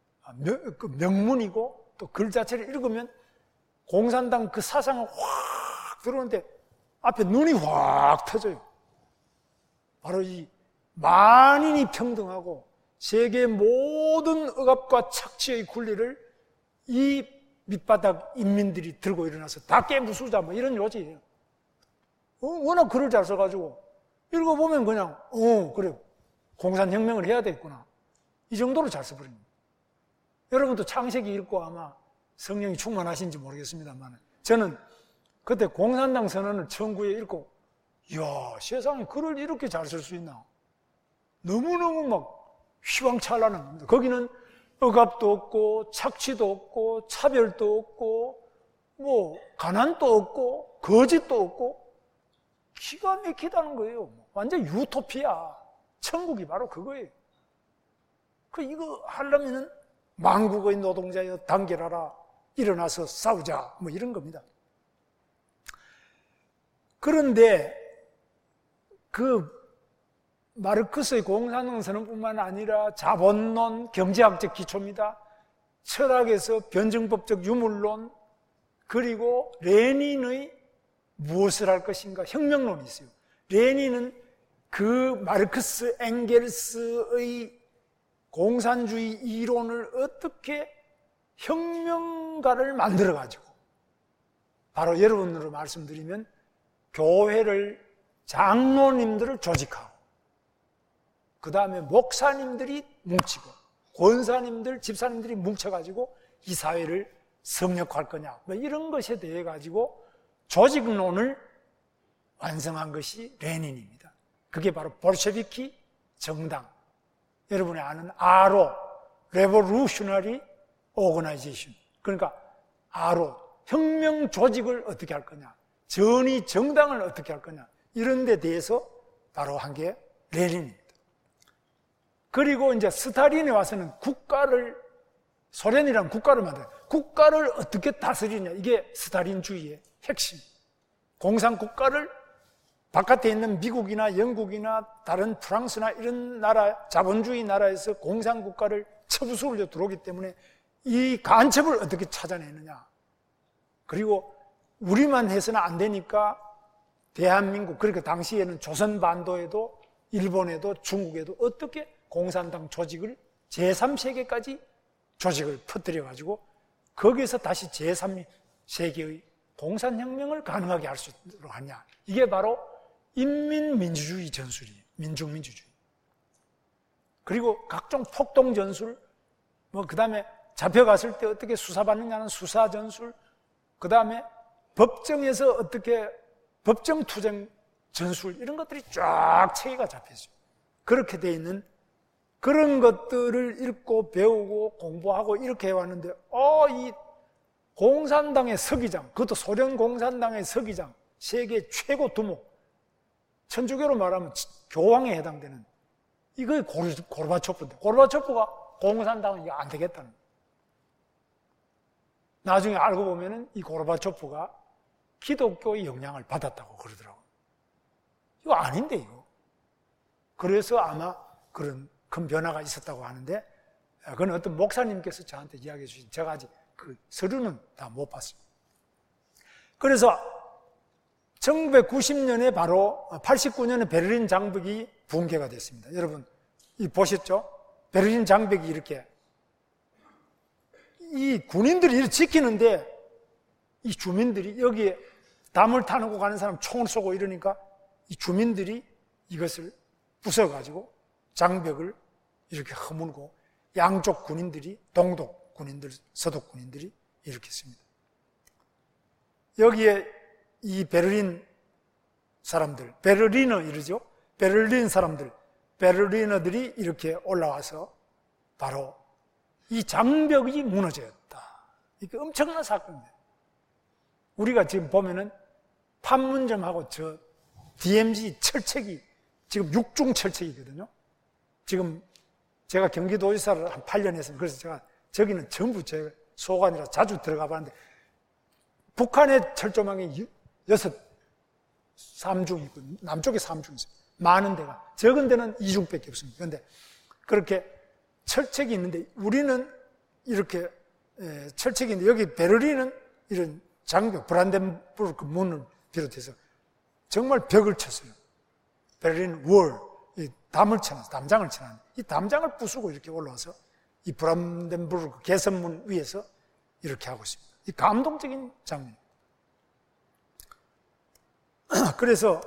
명문이고 또 글 자체를 읽으면 공산당 그 사상을 확 들어오는데 앞에 눈이 확 터져요. 바로 이 만인이 평등하고 세계의 모든 억압과 착취의 권리를 이 밑바닥 인민들이 들고 일어나서 다 깨부수자 뭐 이런 요지예요. 어, 워낙 글을 잘 써가지고 읽어보면 그냥 어 그래 공산혁명을 해야 되겠구나 이 정도로 잘 써버립니다. 여러분도 창세기 읽고 아마 성령이 충만하신지 모르겠습니다만 저는 그때 공산당 선언을 천구에 읽고 이야 세상에 글을 이렇게 잘 쓸 수 있나 너무너무 막 휘황찬란한 겁니다. 거기는 억압도 없고 착취도 없고 차별도 없고 뭐 가난도 없고 거짓도 없고 기가 막히다는 거예요. 완전 유토피아. 천국이 바로 그거예요. 그 이거 하려면은 만국의 노동자여 단결하라 일어나서 싸우자 뭐 이런 겁니다. 그런데 그 마르크스의 공산당 선언뿐만 아니라 자본론, 경제학적 기초입니다. 철학에서 변증법적 유물론, 그리고 레닌의 무엇을 할 것인가 혁명론이 있어요. 레닌은 그 마르크스, 엥겔스의 공산주의 이론을 어떻게 혁명가를 만들어가지고 바로 여러분으로 말씀드리면 교회를 장로님들을 조직하고 그 다음에 목사님들이 뭉치고 권사님들, 집사님들이 뭉쳐가지고 이 사회를 성역할 거냐 뭐 이런 것에 대해 가지고 조직론을 완성한 것이 레닌입니다. 그게 바로 볼셰비키 정당, 여러분이 아는 아로, Revolutionary Organization. 그러니까 아로, 혁명 조직을 어떻게 할 거냐, 전위 정당을 어떻게 할 거냐 이런 데 대해서 바로 한 게 레닌입니다. 그리고 이제 스탈린이 와서는 국가를, 소련이란 국가를 만들어요. 국가를 어떻게 다스리냐. 이게 스탈린주의의 핵심. 공산국가를 바깥에 있는 미국이나 영국이나 다른 프랑스나 이런 나라, 자본주의 나라에서 공산국가를 쳐부수려 들어오기 때문에 이 간첩을 어떻게 찾아내느냐. 그리고 우리만 해서는 안 되니까 대한민국, 그러니까 당시에는 조선반도에도 일본에도 중국에도 어떻게 공산당 조직을 제삼 세계까지 조직을 퍼뜨려가지고 거기에서 다시 제삼 세계의 공산혁명을 가능하게 할 수 있도록 하냐. 이게 바로 인민민주주의 전술이에요. 민중민주주의. 그리고 각종 폭동 전술, 뭐, 그 다음에 잡혀갔을 때 어떻게 수사받느냐는 수사 전술, 그 다음에 법정에서 어떻게 법정 투쟁 전술, 이런 것들이 쫙 체계가 잡혀있어요. 그렇게 돼 있는 그런 것들을 읽고 배우고 공부하고 이렇게 해왔는데, 어, 이 공산당의 서기장, 그것도 소련 공산당의 서기장, 세계 최고 두목, 천주교로 말하면 교황에 해당되는, 이거 고르바초프인데, 고르바초프가 공산당은 이거 안 되겠다는 거예요. 나중에 알고 보면은 이 고르바초프가 기독교의 영향을 받았다고 그러더라고요. 이거 아닌데, 이거. 그래서 아마 그런 큰 변화가 있었다고 하는데, 그건 어떤 목사님께서 저한테 이야기해 주신, 제가 아직 그 서류는 다 못 봤습니다. 그래서 천구백구십 년에 바로 팔십구 년에 베를린 장벽이 붕괴가 됐습니다. 여러분, 이 보셨죠? 베를린 장벽이 이렇게, 이 군인들이 이렇게 지키는데, 이 주민들이 여기에 담을 타놓고 가는 사람 총을 쏘고 이러니까 이 주민들이 이것을 부숴가지고 장벽을 이렇게 허물고 양쪽 군인들이, 동독 군인들, 서독 군인들이 이렇게 했습니다. 여기에 이 베를린 사람들, 베를리너 이러죠? 베를린 사람들, 베를리너들이 이렇게 올라와서 바로 이 장벽이 무너졌다. 이게 엄청난 사건입니다. 우리가 지금 보면은 판문점하고 저 디엠지 철책이 지금 육중 철책이거든요. 지금 제가 경기도지사를 한 팔 년 했습니다. 그래서 제가 저기는 전부 제 소관이라 자주 들어가 봤는데 북한의 철조망이 여섯, 삼중 있고 남쪽에 삼중 있어요. 많은 데가. 적은 데는 이중밖에 없습니다. 그런데 그렇게 철책이 있는데 우리는 이렇게 철책이 있는데 여기 베를린은 이런 장벽, 브란덴부르크 문을 비롯해서 정말 벽을 쳤어요. 베를린 월, 이 담을 쳐놨어요. 담장을 쳐놨어요. 이 담장을 부수고 이렇게 올라와서 이 브란덴부르크 개선문 위에서 이렇게 하고 있습니다. 이 감동적인 장면입니다. 그래서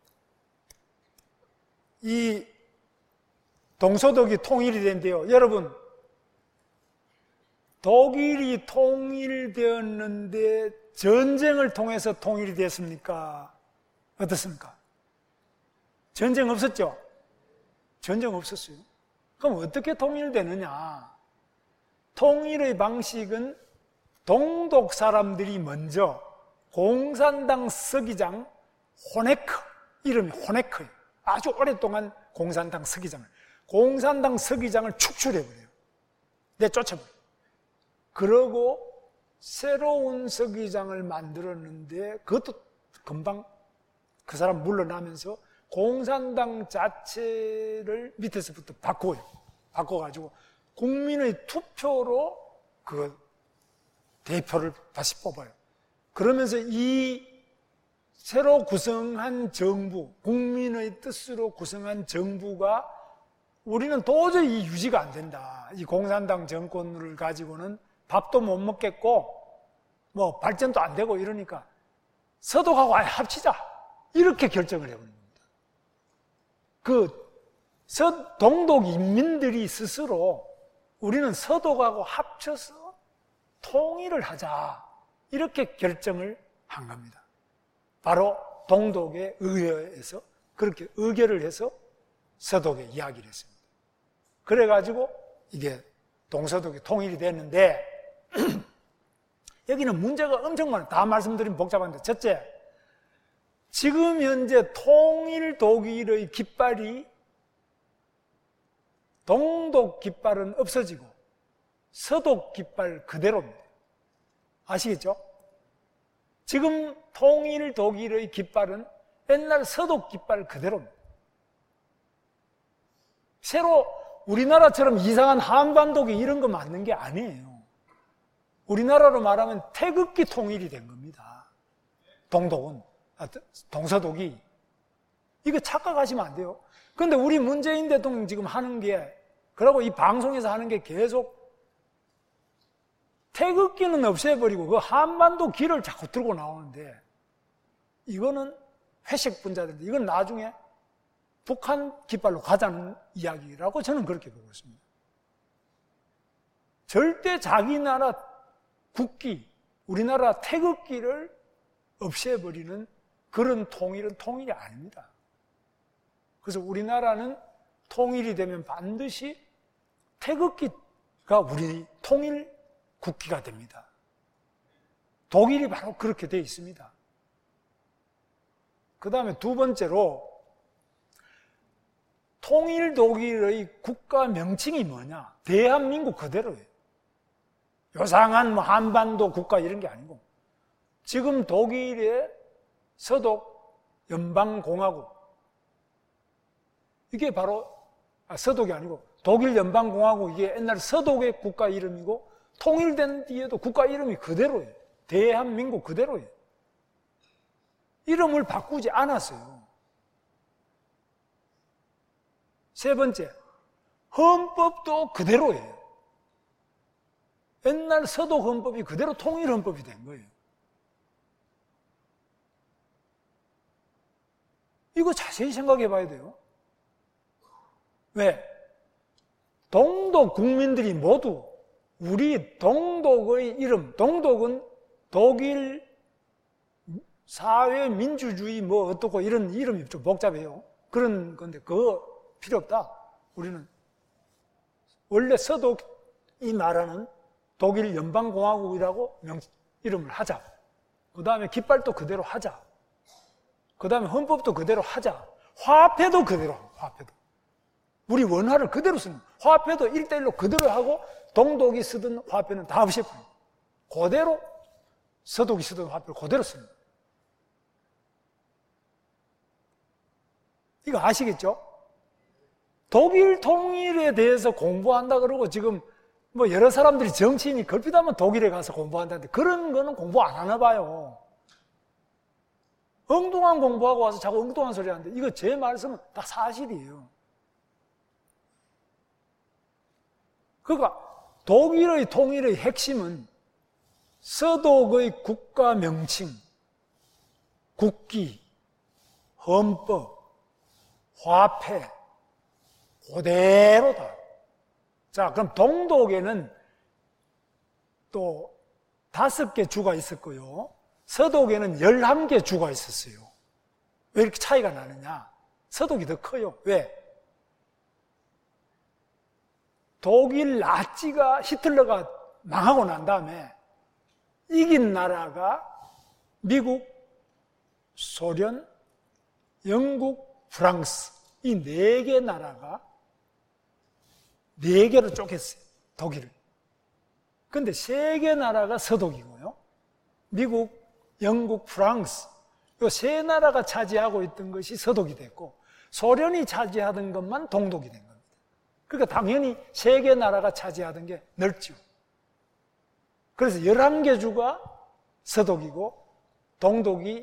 이 동서독이 통일이 된대요. 여러분, 독일이 통일되었는데 전쟁을 통해서 통일이 됐습니까? 어떻습니까? 전쟁 없었죠? 전쟁 없었어요. 그럼 어떻게 통일되느냐? 통일의 방식은 동독 사람들이 먼저 공산당 서기장 호네커, 이름이 호네커예요. 아주 오랫동안 공산당 서기장을, 공산당 서기장을 축출해버려요. 내쫓아버려요. 그러고 새로운 서기장을 만들었는데 그것도 금방 그 사람 물러나면서 공산당 자체를 밑에서부터 바꿔요. 바꿔가지고 국민의 투표로 그 대표를 다시 뽑아요. 그러면서 이 새로 구성한 정부, 국민의 뜻으로 구성한 정부가 우리는 도저히 유지가 안 된다. 이 공산당 정권을 가지고는 밥도 못 먹겠고 뭐 발전도 안 되고 이러니까 서독하고 아예 합치자. 이렇게 결정을 해버린 겁니다. 그 서, 동독 인민들이 스스로 우리는 서독하고 합쳐서 통일을 하자. 이렇게 결정을 한 겁니다. 바로 동독의 의회에서 그렇게 의결을 해서 서독에 이야기를 했습니다. 그래가지고 이게 동서독이 통일이 됐는데 여기는 문제가 엄청 많아요. 다 말씀드리면 복잡한데 첫째, 지금 현재 통일 독일의 깃발이 동독 깃발은 없어지고 서독 깃발 그대로입니다. 아시겠죠? 지금 통일 독일의 깃발은 옛날 서독 깃발 그대로입니다. 새로 우리나라처럼 이상한 한반도기 이런 거 맞는 게 아니에요. 우리나라로 말하면 태극기 통일이 된 겁니다. 동독은, 아, 동서독이. 이거 착각하시면 안 돼요. 그런데 우리 문재인 대통령 지금 하는 게, 그러고 이 방송에서 하는 게 계속 태극기는 없애버리고 그 한반도 길을 자꾸 들고 나오는데 이거는 회색 분자들인데 이건 나중에 북한 깃발로 가자는 이야기라고 저는 그렇게 보고 있습니다. 절대 자기 나라 국기, 우리나라 태극기를 없애버리는 그런 통일은 통일이 아닙니다. 그래서 우리나라는 통일이 되면 반드시 태극기가 우리 통일 국기가 됩니다. 독일이 바로 그렇게 되어 있습니다. 그 다음에 두 번째로 통일 독일의 국가 명칭이 뭐냐? 대한민국 그대로예요. 요상한 뭐 한반도 국가 이런 게 아니고 지금 독일의 서독 연방공화국 이게 바로 아, 서독이 아니고 독일 연방공화국 이게 옛날 서독의 국가 이름이고 통일된 뒤에도 국가 이름이 그대로예요. 대한민국 그대로예요. 이름을 바꾸지 않았어요. 세 번째, 헌법도 그대로예요. 옛날 서독 헌법이 그대로 통일 헌법이 된 거예요. 이거 자세히 생각해 봐야 돼요. 왜? 동독 국민들이 모두 우리 동독의 이름, 동독은 독일 사회 민주주의 뭐 어떻고 이런 이름이 좀 복잡해요. 그런 건데 그거 필요 없다. 우리는 원래 서독이 말하는 독일 연방공화국이라고 명, 이름을 하자. 그 다음에 깃발도 그대로 하자. 그 다음에 헌법도 그대로 하자. 화폐도 그대로, 화폐도. 우리 원화를 그대로 쓰는 거예요. 화폐도 일대일로 그대로 하고 동독이 쓰던 화폐는 다 없애버려요. 그대로 서독이 쓰던 화폐를 그대로 쓰는 거예요. 이거 아시겠죠? 독일 통일에 대해서 공부한다 그러고 지금 뭐 여러 사람들이 정치인이 걸핏하면 독일에 가서 공부한다는데 그런 거는 공부 안 하나 봐요. 엉뚱한 공부하고 와서 자꾸 엉뚱한 소리 하는데 이거 제 말씀은 다 사실이에요. 그러니까 독일의 통일의 핵심은 서독의 국가 명칭, 국기, 헌법, 화폐 그대로다. 자, 그럼 동독에는 또 다섯 개 주가 있었고요. 서독에는 열한 개 주가 있었어요. 왜 이렇게 차이가 나느냐? 서독이 더 커요. 왜? 독일 나치가 히틀러가 망하고 난 다음에 이긴 나라가 미국, 소련, 영국, 프랑스 이 네 개 나라가 네 개로 쪼갰어요. 독일을. 근데 세 개 나라가 서독이고요. 미국, 영국, 프랑스 이 세 나라가 차지하고 있던 것이 서독이 됐고 소련이 차지하던 것만 동독이 된 겁니다. 그러니까 당연히 세 개 나라가 차지하던 게 넓죠. 그래서 열한 개 주가 서독이고 동독이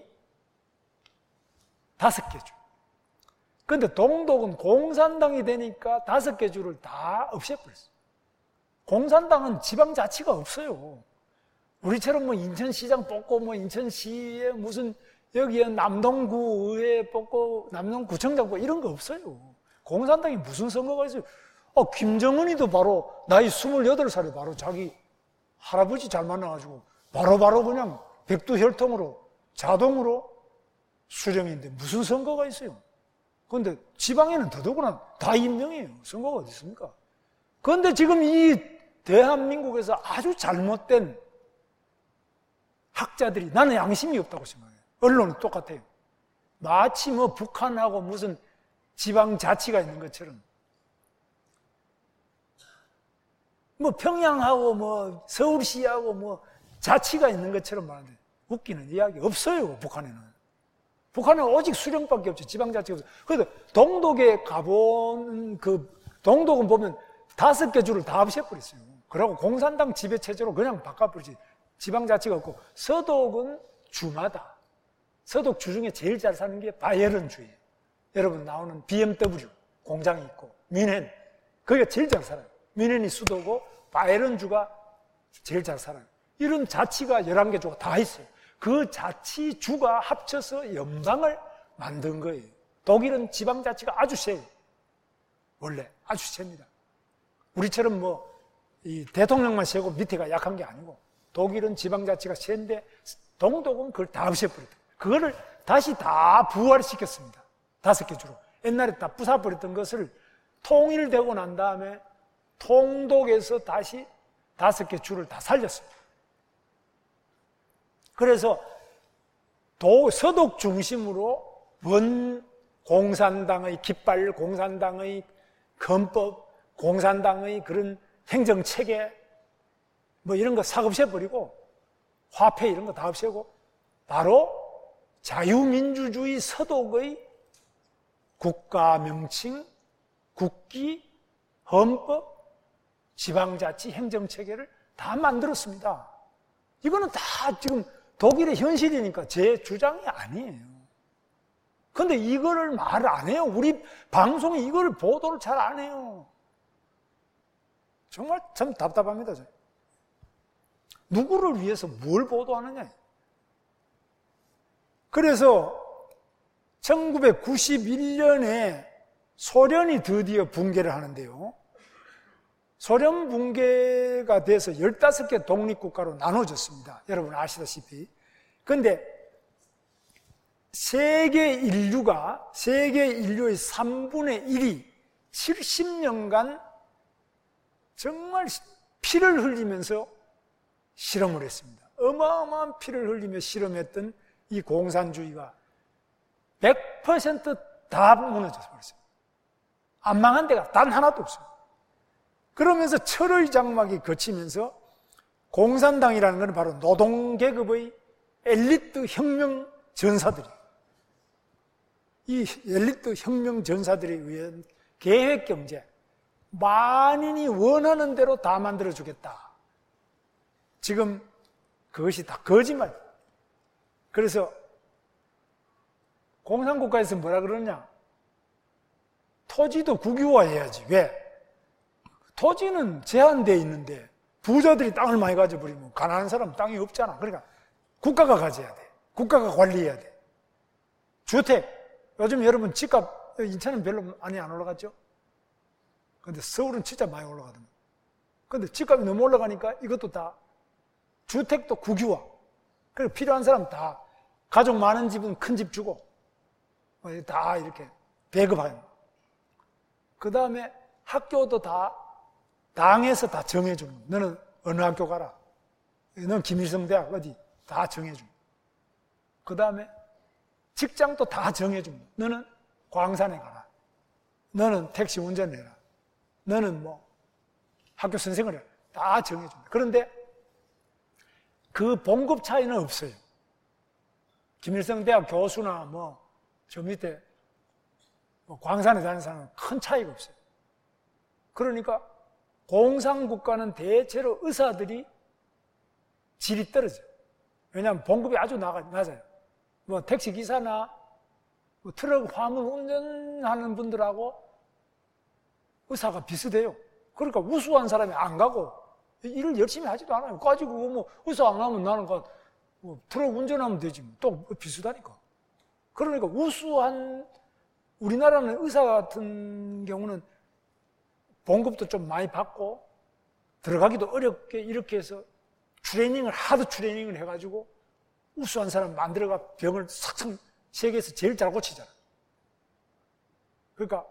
다섯 개 주. 그런데 동독은 공산당이 되니까 다섯 개 주를 다 없애버렸어요. 공산당은 지방자치가 없어요. 우리처럼 뭐 인천시장 뽑고 뭐 인천시에 무슨 여기에 남동구 의회 뽑고 남동구청장 뽑고 이런 거 없어요. 공산당이 무슨 선거가 있어요? 어, 김정은이도 바로 나이 스물여덟 살에 바로 자기 할아버지 잘 만나가지고 바로바로 바로 그냥 백두혈통으로 자동으로 수령인데 무슨 선거가 있어요? 그런데 지방에는 더더구나 다 임명이에요. 선거가 어디 있습니까? 그런데 지금 이 대한민국에서 아주 잘못된 학자들이 나는 양심이 없다고 생각해요. 언론은 똑같아요. 마치 뭐 북한하고 무슨 지방자치가 있는 것처럼 뭐 평양하고 뭐 서울시하고 뭐 자치가 있는 것처럼 말하는데 웃기는 이야기 없어요. 북한에는. 북한은 오직 수령밖에 없죠. 지방자치가 없어요. 그래서 동독에 가본 그 동독은 보면 다섯 개 주를 다 없애버렸어요. 그러고 공산당 지배체제로 그냥 바꿔버리지. 지방자치가 없고 서독은 주마다 서독 주 중에 제일 잘 사는 게 바이에른 주예요. 여러분 나오는 비엠더블유 공장이 있고 뮌헨 거기가 제일 잘 살아요. 뮌헨이 수도고 바이에른 주가 제일 잘 살아요. 이런 자치가 열한 개 주가 다 있어요. 그 자치 주가 합쳐서 연방을 만든 거예요. 독일은 지방자치가 아주 세요. 원래 아주 셉니다. 우리처럼 뭐 이 대통령만 세고 밑에가 약한 게 아니고 독일은 지방자치가 센데 동독은 그걸 다 없애버렸다. 그거를 다시 다 부활시켰습니다. 다섯 개 주로. 옛날에 다 부숴버렸던 것을 통일되고 난 다음에 통독에서 다시 다섯 개 주를 다 살렸습니다. 그래서 도, 서독 중심으로 원 공산당의 깃발, 공산당의 헌법, 공산당의 그런 행정체계 뭐 이런 거 싹 없애버리고 화폐 이런 거 다 없애고 바로 자유민주주의 서독의 국가 명칭, 국기, 헌법, 지방자치, 행정체계를 다 만들었습니다. 이거는 다 지금 독일의 현실이니까 제 주장이 아니에요. 그런데 이거를 말 안 해요. 우리 방송이 이거를 보도를 잘 안 해요. 정말 참 답답합니다. 누구를 위해서 뭘 보도하느냐. 그래서 천구백구십일 년에 소련이 드디어 붕괴를 하는데요. 소련 붕괴가 돼서 열다섯 개 독립국가로 나눠졌습니다. 여러분 아시다시피. 그런데 세계 인류가, 세계 인류의 삼분의 일이 칠십 년간 정말 피를 흘리면서 실험을 했습니다. 어마어마한 피를 흘리며 실험했던 이 공산주의가 백 퍼센트 다 무너져 버렸어요. 안 망한 데가 단 하나도 없어요. 그러면서 철의 장막이 거치면서 공산당이라는 것은 바로 노동계급의 엘리트 혁명 전사들이에요. 이 엘리트 혁명 전사들에 의한 계획경제, 만인이 원하는 대로 다 만들어주겠다. 지금 그것이 다 거짓말. 그래서 공산국가에서 뭐라 그러냐? 토지도 국유화해야지. 왜? 토지는 제한되어 있는데 부자들이 땅을 많이 가져버리면 가난한 사람은 땅이 없잖아. 그러니까 국가가 가져야 돼. 국가가 관리해야 돼. 주택. 요즘 여러분 집값 인천은 별로 많이 안 올라갔죠? 근데 서울은 진짜 많이 올라가거든요. 근데 집값이 너무 올라가니까 이것도 다 주택도 국유화. 그리고 필요한 사람 다 가족 많은 집은 큰 집 주고 다 이렇게 배급하는. 그 다음에 학교도 다 당에서 다 정해주는. 너는 어느 학교 가라. 너는 김일성 대학 어디 다 정해주는. 그 다음에 직장도 다 정해줍니다. 너는 광산에 가라. 너는 택시 운전해라. 너는 뭐 학교 선생을 해라. 다 정해줍니다. 그런데 그 봉급 차이는 없어요. 김일성 대학 교수나 뭐 저 밑에 뭐 광산에 다니는 사람은 큰 차이가 없어요. 그러니까 공산국가는 대체로 의사들이 질이 떨어져요. 왜냐하면 봉급이 아주 낮아요. 뭐 택시기사나 뭐 트럭 화물 운전하는 분들하고 의사가 비슷해요. 그러니까 우수한 사람이 안 가고 일을 열심히 하지도 않아요. 가지고 뭐 의사 안 하면 나는 가, 뭐 트럭 운전하면 되지. 또 비슷하니까. 그러니까 우수한 우리나라는 의사 같은 경우는 봉급도 좀 많이 받고 들어가기도 어렵게 이렇게 해서 트레이닝을 하도 트레이닝을 해가지고 우수한 사람 만들어가 병을 싹싹 세계에서 제일 잘 고치잖아. 그러니까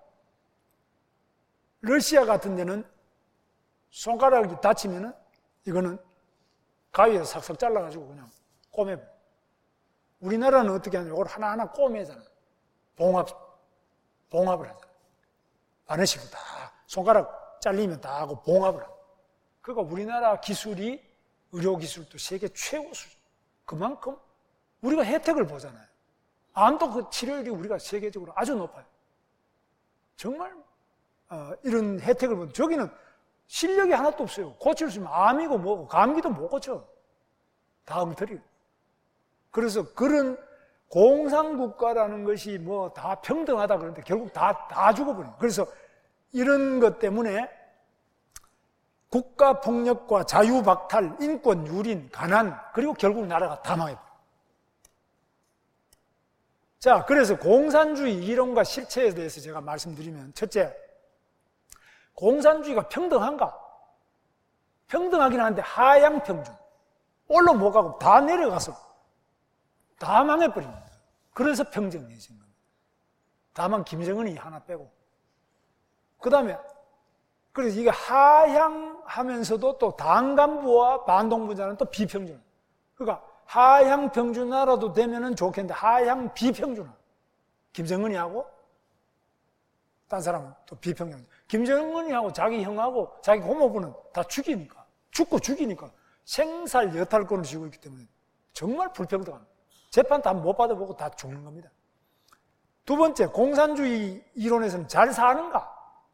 러시아 같은 데는 손가락이 다치면은 이거는 가위에서 싹싹 잘라가지고 그냥 꼬매버려. 우리나라는 어떻게 하냐면 이걸 하나하나 꼬매잖아. 봉합, 봉합을 하잖아. 바느질로 다 손가락 잘리면 다 하고 봉합을 하고. 그러니까 우리나라 기술이 의료기술도 세계 최고 수준. 그만큼 우리가 혜택을 보잖아요. 암도 그 치료율이 우리가 세계적으로 아주 높아요. 정말 어, 이런 혜택을 보면 저기는 실력이 하나도 없어요. 고칠 수 있으면 암이고 뭐고 감기도 못 고쳐. 다 엉터리. 그래서 그런 공산국가라는 것이 뭐 다 평등하다 그러는데 결국 다, 다 죽어버려요. 그래서 이런 것 때문에 국가 폭력과 자유박탈, 인권 유린, 가난, 그리고 결국 나라가 다 망해버려요. 자, 그래서 공산주의 이론과 실체에 대해서 제가 말씀드리면, 첫째, 공산주의가 평등한가? 평등하긴 한데 하향 평준. 올라 못 가고 다 내려가서 다 망해버립니다. 그래서 평정해진 겁니다. 다만 김정은이 하나 빼고. 그 다음에 그래서 이게 하향하면서도 또 당간부와 반동분자는 또 비평준. 그러니까 하향 평준화라도 되면은 좋겠는데 하향 비평준화. 김정은이 하고 딴 사람은 또 비평준. 김정은이 하고 자기 형하고 자기 고모부는 다 죽이니까. 죽고 죽이니까 생살 여탈권을 쥐고 있기 때문에 정말 불평등합니다. 재판 다 못 받아보고 다 죽는 겁니다. 두 번째, 공산주의 이론에서는 잘 사는가?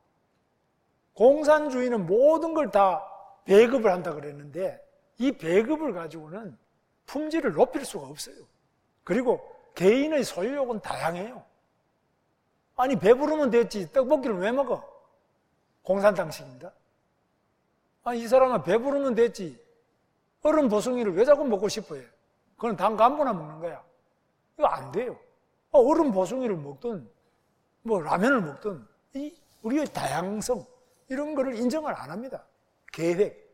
공산주의는 모든 걸 다 배급을 한다 그랬는데 이 배급을 가지고는 품질을 높일 수가 없어요. 그리고 개인의 소유욕은 다양해요. 아니 배부르면 됐지 떡볶이를 왜 먹어? 공산당식입니다. 아니 이 사람은 배부르면 됐지 얼음 보송이를 왜 자꾸 먹고 싶어요? 그건 당 간부나 먹는 거야. 이거 안 돼요. 얼음 보송이를 먹든 뭐 라면을 먹든 이 우리의 다양성 이런 거를 인정을 안 합니다. 계획.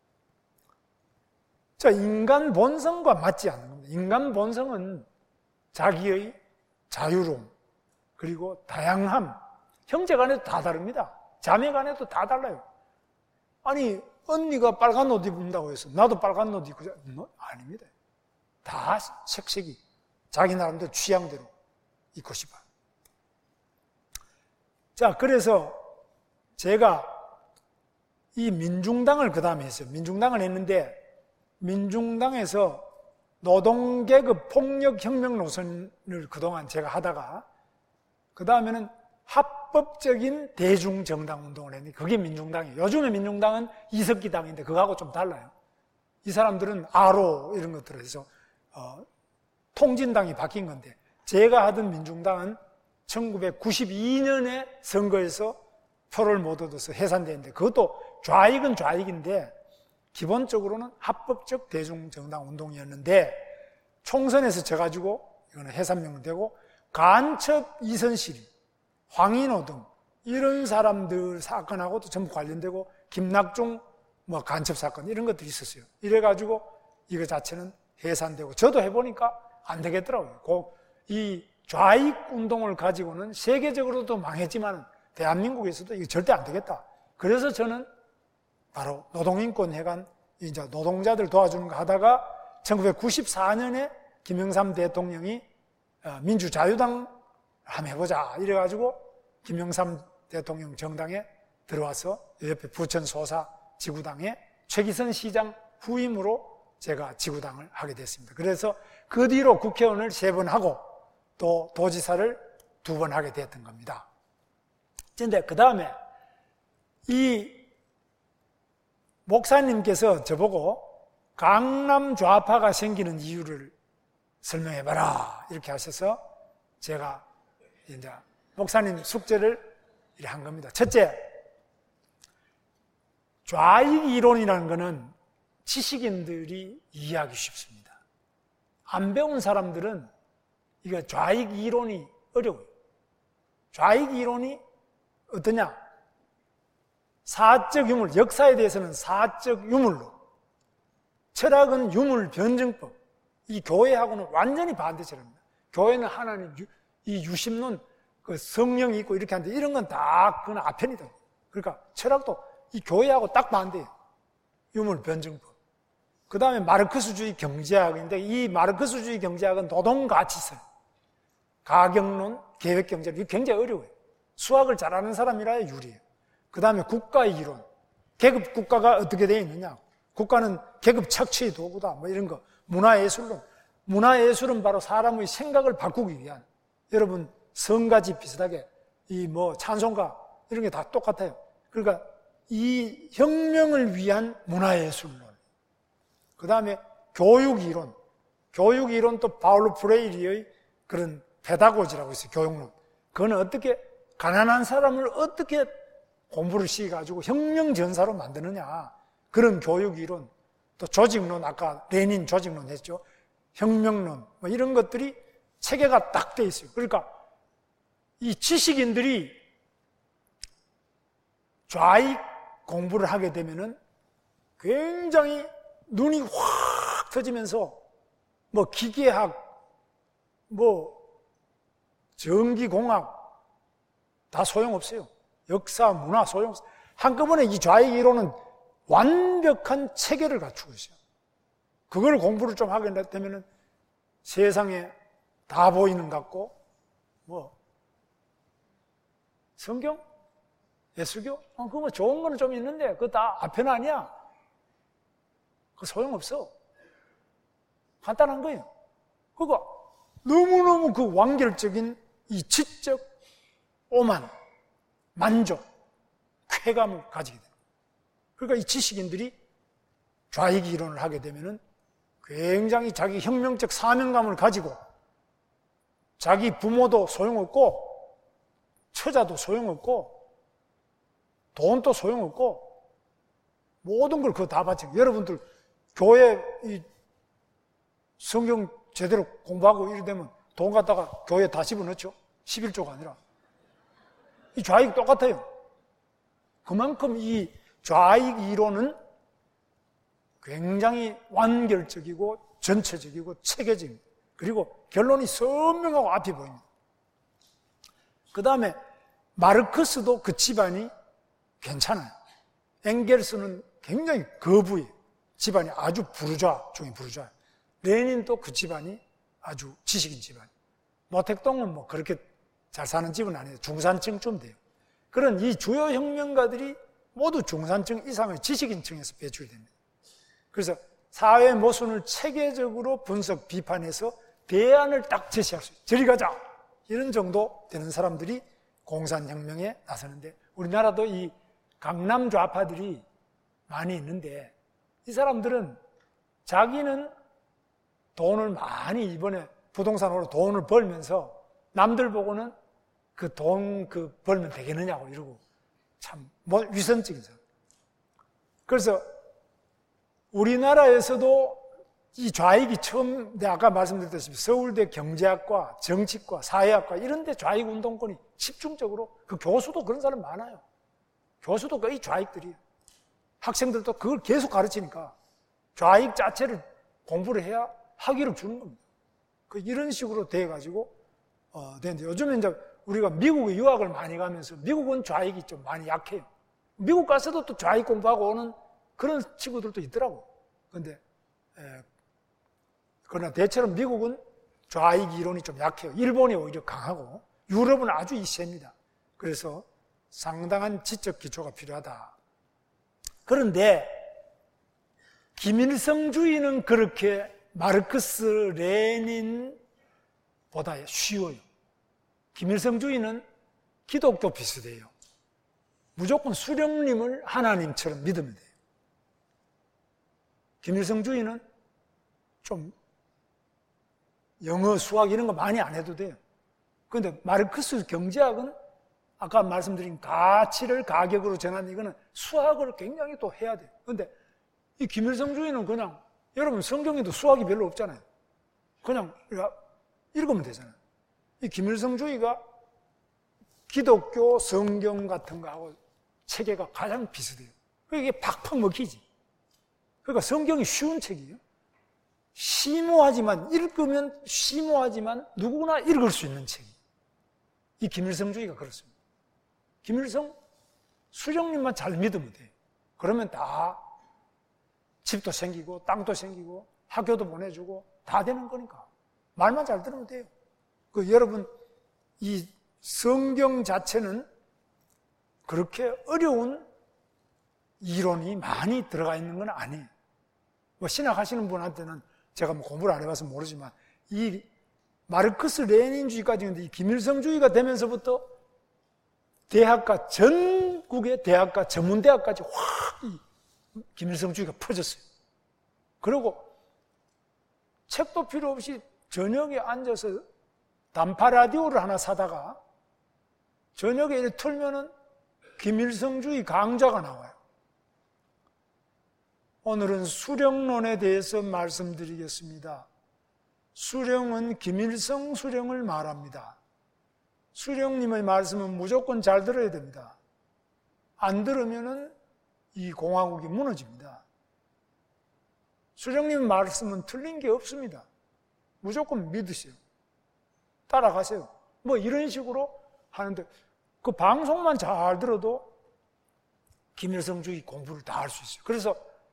자, 인간 본성과 맞지 않는 겁니다. 인간 본성은 자기의 자유로움, 그리고 다양함, 형제 간에도 다 다릅니다. 자매 간에도 다 달라요. 아니, 언니가 빨간 옷 입는다고 해서 나도 빨간 옷 입고, 뭐? 아닙니다. 다 색색이 자기 나름대로 취향대로 입고 싶어요. 자, 그래서 제가 이 민중당을 그 다음에 했어요. 민중당을 했는데 민중당에서 노동계급 폭력혁명 노선을 그동안 제가 하다가 그 다음에는 합법적인 대중정당 운동을 했는데 그게 민중당이에요. 요즘의 민중당은 이석기 당인데 그거하고 좀 달라요. 이 사람들은 아로 이런 것들을 해서 어, 통진당이 바뀐 건데 제가 하던 민중당은 천구백구십이 년에 선거에서 표를 못 얻어서 해산되는데 그것도 좌익은 좌익인데 기본적으로는 합법적 대중정당 운동이었는데 총선에서 져가지고 이거는 해산명되고 간첩 이선실이 황인호 등 이런 사람들 사건하고도 전부 관련되고 김낙중 뭐 간첩 사건 이런 것들이 있었어요. 이래가지고 이거 자체는 해산되고 저도 해보니까 안 되겠더라고요. 그 이 좌익 운동을 가지고는 세계적으로도 망했지만 대한민국에서도 이거 절대 안 되겠다. 그래서 저는 바로 노동인권 회관 이제 노동자들 도와주는 거 하다가 천구백구십사 년에 김영삼 대통령이 민주자유당 한번 해보자 이래가지고 김영삼 대통령 정당에 들어와서 옆에 부천 소사 지구당에 최기선 시장 후임으로 제가 지구당을 하게 됐습니다. 그래서 그 뒤로 국회의원을 세 번 하고 또 도지사를 두 번 하게 됐던 겁니다. 그런데 그 다음에 이 목사님께서 저보고 강남 좌파가 생기는 이유를 설명해봐라 이렇게 하셔서 제가 이제 목사님 숙제를 이렇게 한 겁니다. 첫째, 좌익 이론이라는 것은 지식인들이 이해하기 쉽습니다. 안 배운 사람들은 이거 좌익 이론이 어려워요. 좌익 이론이 어떠냐? 사적 유물, 역사에 대해서는 사적 유물로, 철학은 유물 변증법. 이 교회하고는 완전히 반대 철학입니다. 교회는 하나님, 이 유심론, 그 성령이 있고 이렇게 하는데 이런 건 다 그건 아편이다. 그러니까 철학도 이 교회하고 딱 반대예요. 유물 변증법. 그 다음에 마르크스주의 경제학인데 이 마르크스주의 경제학은 노동가치설, 가격론, 계획경제, 이게 굉장히 어려워요. 수학을 잘하는 사람이라야 유리해요. 그 다음에 국가이론, 계급 국가가 어떻게 되어 있느냐. 국가는 계급 착취의 도구다. 뭐 이런 거. 문화예술론. 문화예술은 바로 사람의 생각을 바꾸기 위한. 여러분, 성가지 비슷하게 이 뭐 찬송가 이런 게 다 똑같아요. 그러니까 이 혁명을 위한 문화예술론. 그 다음에 교육이론. 교육이론 또 파울로 프레이리의 그런 페다고지라고 있어요. 교육론. 그거는 어떻게 가난한 사람을 어떻게 공부를 시켜가지고 혁명전사로 만드느냐. 그런 교육이론. 또 조직론, 아까 레닌 조직론 했죠. 혁명론. 뭐 이런 것들이 체계가 딱 돼 있어요. 그러니까 이 지식인들이 좌익 공부를 하게 되면은 굉장히 눈이 확 터지면서 뭐 기계학, 뭐 전기공학 다 소용없어요. 역사, 문화 소용없어요. 한꺼번에 이 좌익 이론은 완벽한 체계를 갖추고 있어요. 그걸 공부를 좀 하게 되면은 세상에 다 보이는 것 같고, 뭐, 성경? 예수교? 어, 그거 뭐 좋은 거는 좀 있는데, 그거 다 아편 아니야? 그거 소용없어. 간단한 거예요. 그거 너무너무 그 완결적인 이 지적 오만, 만족, 쾌감을 가지게 돼요. 그러니까 이 지식인들이 좌익 이론을 하게 되면은 굉장히 자기 혁명적 사명감을 가지고 자기 부모도 소용없고 처자도 소용없고 돈도 소용없고 모든 걸 그거 다 바치고 여러분들 교회 이 성경 제대로 공부하고 이래 되면 돈 갖다가 교회에 다 집어넣죠. 십일조가 아니라. 이 좌익 똑같아요. 그만큼 이 좌익 이론은 굉장히 완결적이고 전체적이고 체계적입니다. 그리고 결론이 선명하고 앞이 보입니다. 그 다음에 마르크스도 그 집안이 괜찮아요. 엥겔스는 굉장히 거부예요. 집안이 아주 부르좌 중에 부르좌. 레닌도 그 집안이 아주 지식인 집안. 모택동은 뭐 그렇게 잘 사는 집은 아니에요. 중산층쯤 돼요. 그런 이 주요 혁명가들이 모두 중산층 이상의 지식인층에서 배출됩니다. 그래서 사회 모순을 체계적으로 분석, 비판해서 대안을 딱 제시할 수 있어요. 저리 가자! 이런 정도 되는 사람들이 공산혁명에 나서는데, 우리나라도 이 강남 좌파들이 많이 있는데, 이 사람들은 자기는 돈을 많이 이번에 부동산으로 돈을 벌면서 남들 보고는 그 돈 그 벌면 되겠느냐고 이러고 참 뭐 위선적인 사람. 그래서 우리나라에서도 이 좌익이 처음, 내가 아까 말씀드렸다시피 서울대 경제학과, 정치과, 사회학과 이런 데 좌익 운동권이 집중적으로, 그 교수도 그런 사람 많아요. 교수도 거의 좌익들이에요. 학생들도 그걸 계속 가르치니까 좌익 자체를 공부를 해야 학위를 주는 겁니다. 그 이런 식으로 돼가지고 어, 되는데, 요즘에 이제 우리가 미국에 유학을 많이 가면서 미국은 좌익이 좀 많이 약해요. 미국 가서도 또 좌익 공부하고 오는 그런 친구들도 있더라고. 근데 에, 그러나 대체로 미국은 좌익 이론이 좀 약해요. 일본이 오히려 강하고 유럽은 아주 셉니다. 그래서 상당한 지적 기초가 필요하다. 그런데 김일성주의는 그렇게 마르크스, 레닌보다 쉬워요. 김일성주의는 기독교 비슷해요. 무조건 수령님을 하나님처럼 믿으면 돼요. 김일성주의는 좀 영어, 수학 이런 거 많이 안 해도 돼요. 그런데 마르크스 경제학은 아까 말씀드린 가치를 가격으로 전하는 이거는 수학을 굉장히 또 해야 돼요. 그런데 이 김일성주의는 그냥, 여러분 성경에도 수학이 별로 없잖아요. 그냥 읽으면 되잖아요. 이 김일성주의가 기독교 성경 같은 거하고 체계가 가장 비슷해요. 이게 팍팍 먹히지. 그러니까 성경이 쉬운 책이에요. 심오하지만, 읽으면 심오하지만 누구나 읽을 수 있는 책이에요. 이 김일성주의가 그렇습니다. 김일성 수령님만 잘 믿으면 돼요. 그러면 다 집도 생기고 땅도 생기고 학교도 보내주고 다 되는 거니까 말만 잘 들으면 돼요. 그 여러분, 이 성경 자체는 그렇게 어려운 이론이 많이 들어가 있는 건 아니에요. 뭐 신학하시는 분한테는 제가 뭐 공부를 안 해봐서 모르지만 이 마르크스 레닌주의까지 있는데 이 김일성주의가 되면서부터 대학가, 전국의 대학가, 전문대학까지 확 이 김일성주의가 퍼졌어요. 그리고 책도 필요 없이 저녁에 앉아서 단파 라디오를 하나 사다가 저녁에 이렇게 틀면은 김일성주의 강좌가 나와요. 오늘은 수령론에 대해서 말씀드리겠습니다. 수령은 김일성 수령을 말합니다. 수령님의 말씀은 무조건 잘 들어야 됩니다. 안 들으면은 이 공화국이 무너집니다. 수령님 말씀은 틀린 게 없습니다. 무조건 믿으세요. 따라가세요. 뭐 이런 식으로 하는데 그 방송만 잘 들어도 김일성주의 공부를 다 할 수 있어요. 그래서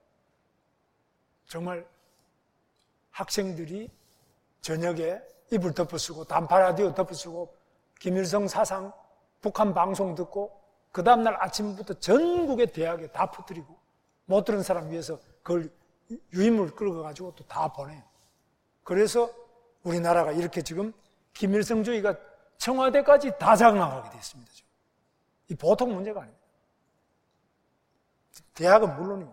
정말 학생들이 저녁에 이불 덮어쓰고 단파 라디오 덮어쓰고 김일성 사상, 북한 방송 듣고 그 다음날 아침부터 전국의 대학에 다 퍼뜨리고 못 들은 사람 위해서 그걸 유인물 끌어가지고 또 다 보내요. 그래서 우리나라가 이렇게 지금 김일성주의가 청와대까지 다 장악하게 됐습니다. 지금. 이 보통 문제가 아닙니다. 대학은 물론이고.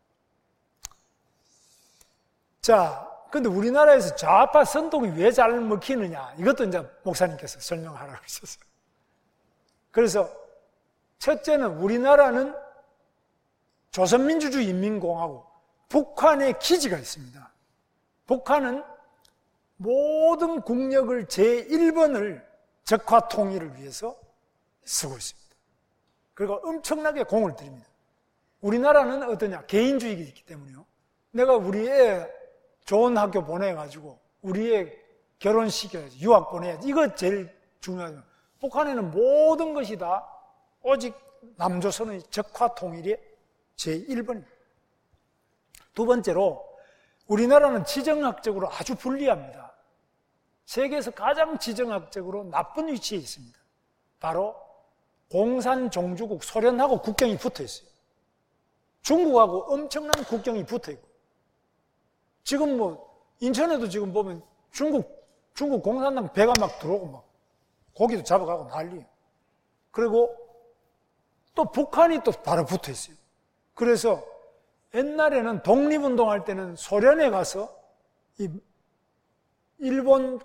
자, 근데 우리나라에서 좌파 선동이 왜 잘 먹히느냐, 이것도 이제 목사님께서 설명하라고 하셨어요. 그래서 첫째는 우리나라는 조선민주주의 인민공화국, 북한의 기지가 있습니다. 북한은 모든 국력을 제일 번을 적화 통일을 위해서 쓰고 있습니다. 그리고 엄청나게 공을 들입니다. 우리나라는 어떠냐? 개인주의이기 있기 때문에요. 내가 우리 애 좋은 학교 보내가지고 우리 애 결혼시켜야지, 유학 보내야지. 이거 제일 중요하죠. 북한에는 모든 것이 다 오직 남조선의 적화 통일의 제일 번입니다. 두 번째로 우리나라는 지정학적으로 아주 불리합니다. 세계에서 가장 지정학적으로 나쁜 위치에 있습니다. 바로 공산종주국 소련하고 국경이 붙어 있어요. 중국하고 엄청난 국경이 붙어 있고, 지금 뭐 인천에도 지금 보면 중국 중국 공산당 배가 막 들어오고 막 고기도 잡아가고 난리예요. 그리고 또 북한이 또 바로 붙어 있어요. 그래서 옛날에는 독립운동할 때는 소련에 가서 이 일본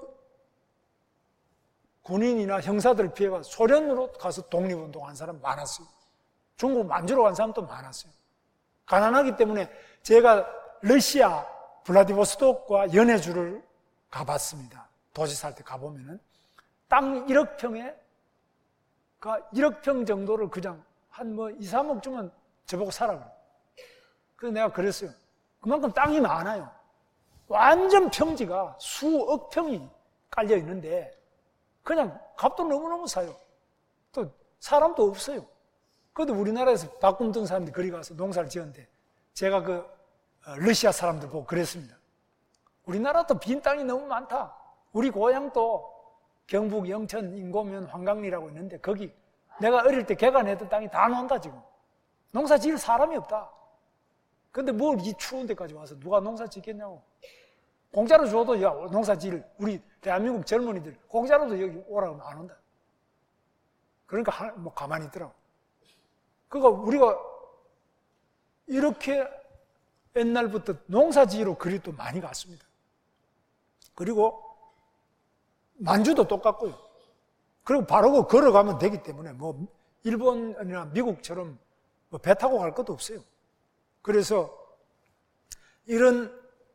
군인이나 형사들을 피해가 소련으로 가서 독립운동한 사람 많았어요. 중국 만주로 간 사람도 많았어요. 가난하기 때문에 제가 러시아 블라디보스톡과 연해주를 가봤습니다. 도시 살 때 가보면은 땅 일억 평에 일억 평 정도를 그냥 한 뭐 이, 삼억 주면 저보고 사라 그래요. 그래서 내가 그랬어요. 그만큼 땅이 많아요. 완전 평지가 수억 평이 깔려 있는데 그냥 값도 너무너무 사요. 또 사람도 없어요. 그래도 우리나라에서 밥 굶던 사람들이 거기 가서 농사를 지었는데 제가 그 러시아 사람들 보고 그랬습니다. 우리나라도 빈 땅이 너무 많다. 우리 고향도 경북 영천 인고면 황강리라고 있는데 거기 내가 어릴 때 개간했던 땅이 다 논다 지금. 농사 지을 사람이 없다. 근데 뭘 이 추운 데까지 와서 누가 농사 짓겠냐고. 공짜로 줘도 야 농사 지을 우리 대한민국 젊은이들 공짜로도 여기 오라고 하면 안 온다. 그러니까 뭐 가만히 있더라고. 그러니까 우리가 이렇게 옛날부터 농사 지으러 그리 또 많이 갔습니다. 그리고 만주도 똑같고요. 그리고 바로 그 걸어가면 되기 때문에 뭐 일본이나 미국처럼 뭐 배 타고 갈 것도 없어요. 그래서 이런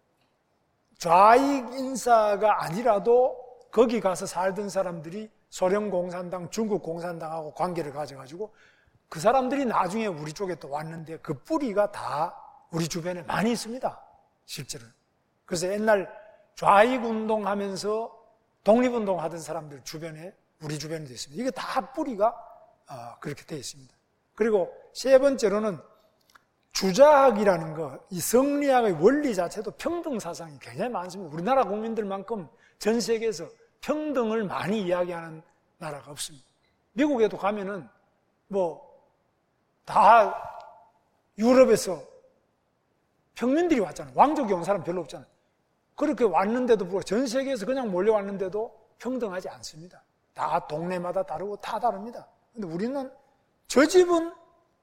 좌익 인사가 아니라도 거기 가서 살던 사람들이 소련 공산당, 중국 공산당하고 관계를 가져가지고 그 사람들이 나중에 우리 쪽에 또 왔는데 그 뿌리가 다 우리 주변에 많이 있습니다. 실제로. 그래서 옛날 좌익 운동하면서 독립운동 하던 사람들 주변에 우리 주변에 있습니다. 이게 다 뿌리가 그렇게 되어 있습니다. 그리고 세 번째로는 주자학이라는 것, 이 성리학의 원리 자체도 평등 사상이 굉장히 많습니다. 우리나라 국민들만큼 전 세계에서 평등을 많이 이야기하는 나라가 없습니다. 미국에도 가면은 뭐 다 유럽에서 평민들이 왔잖아요. 왕족이 온 사람 별로 없잖아요. 그렇게 왔는데도 불구하고 전 세계에서 그냥 몰려왔는데도 평등하지 않습니다. 다 동네마다 다르고 다 다릅니다. 근데 우리는 저 집은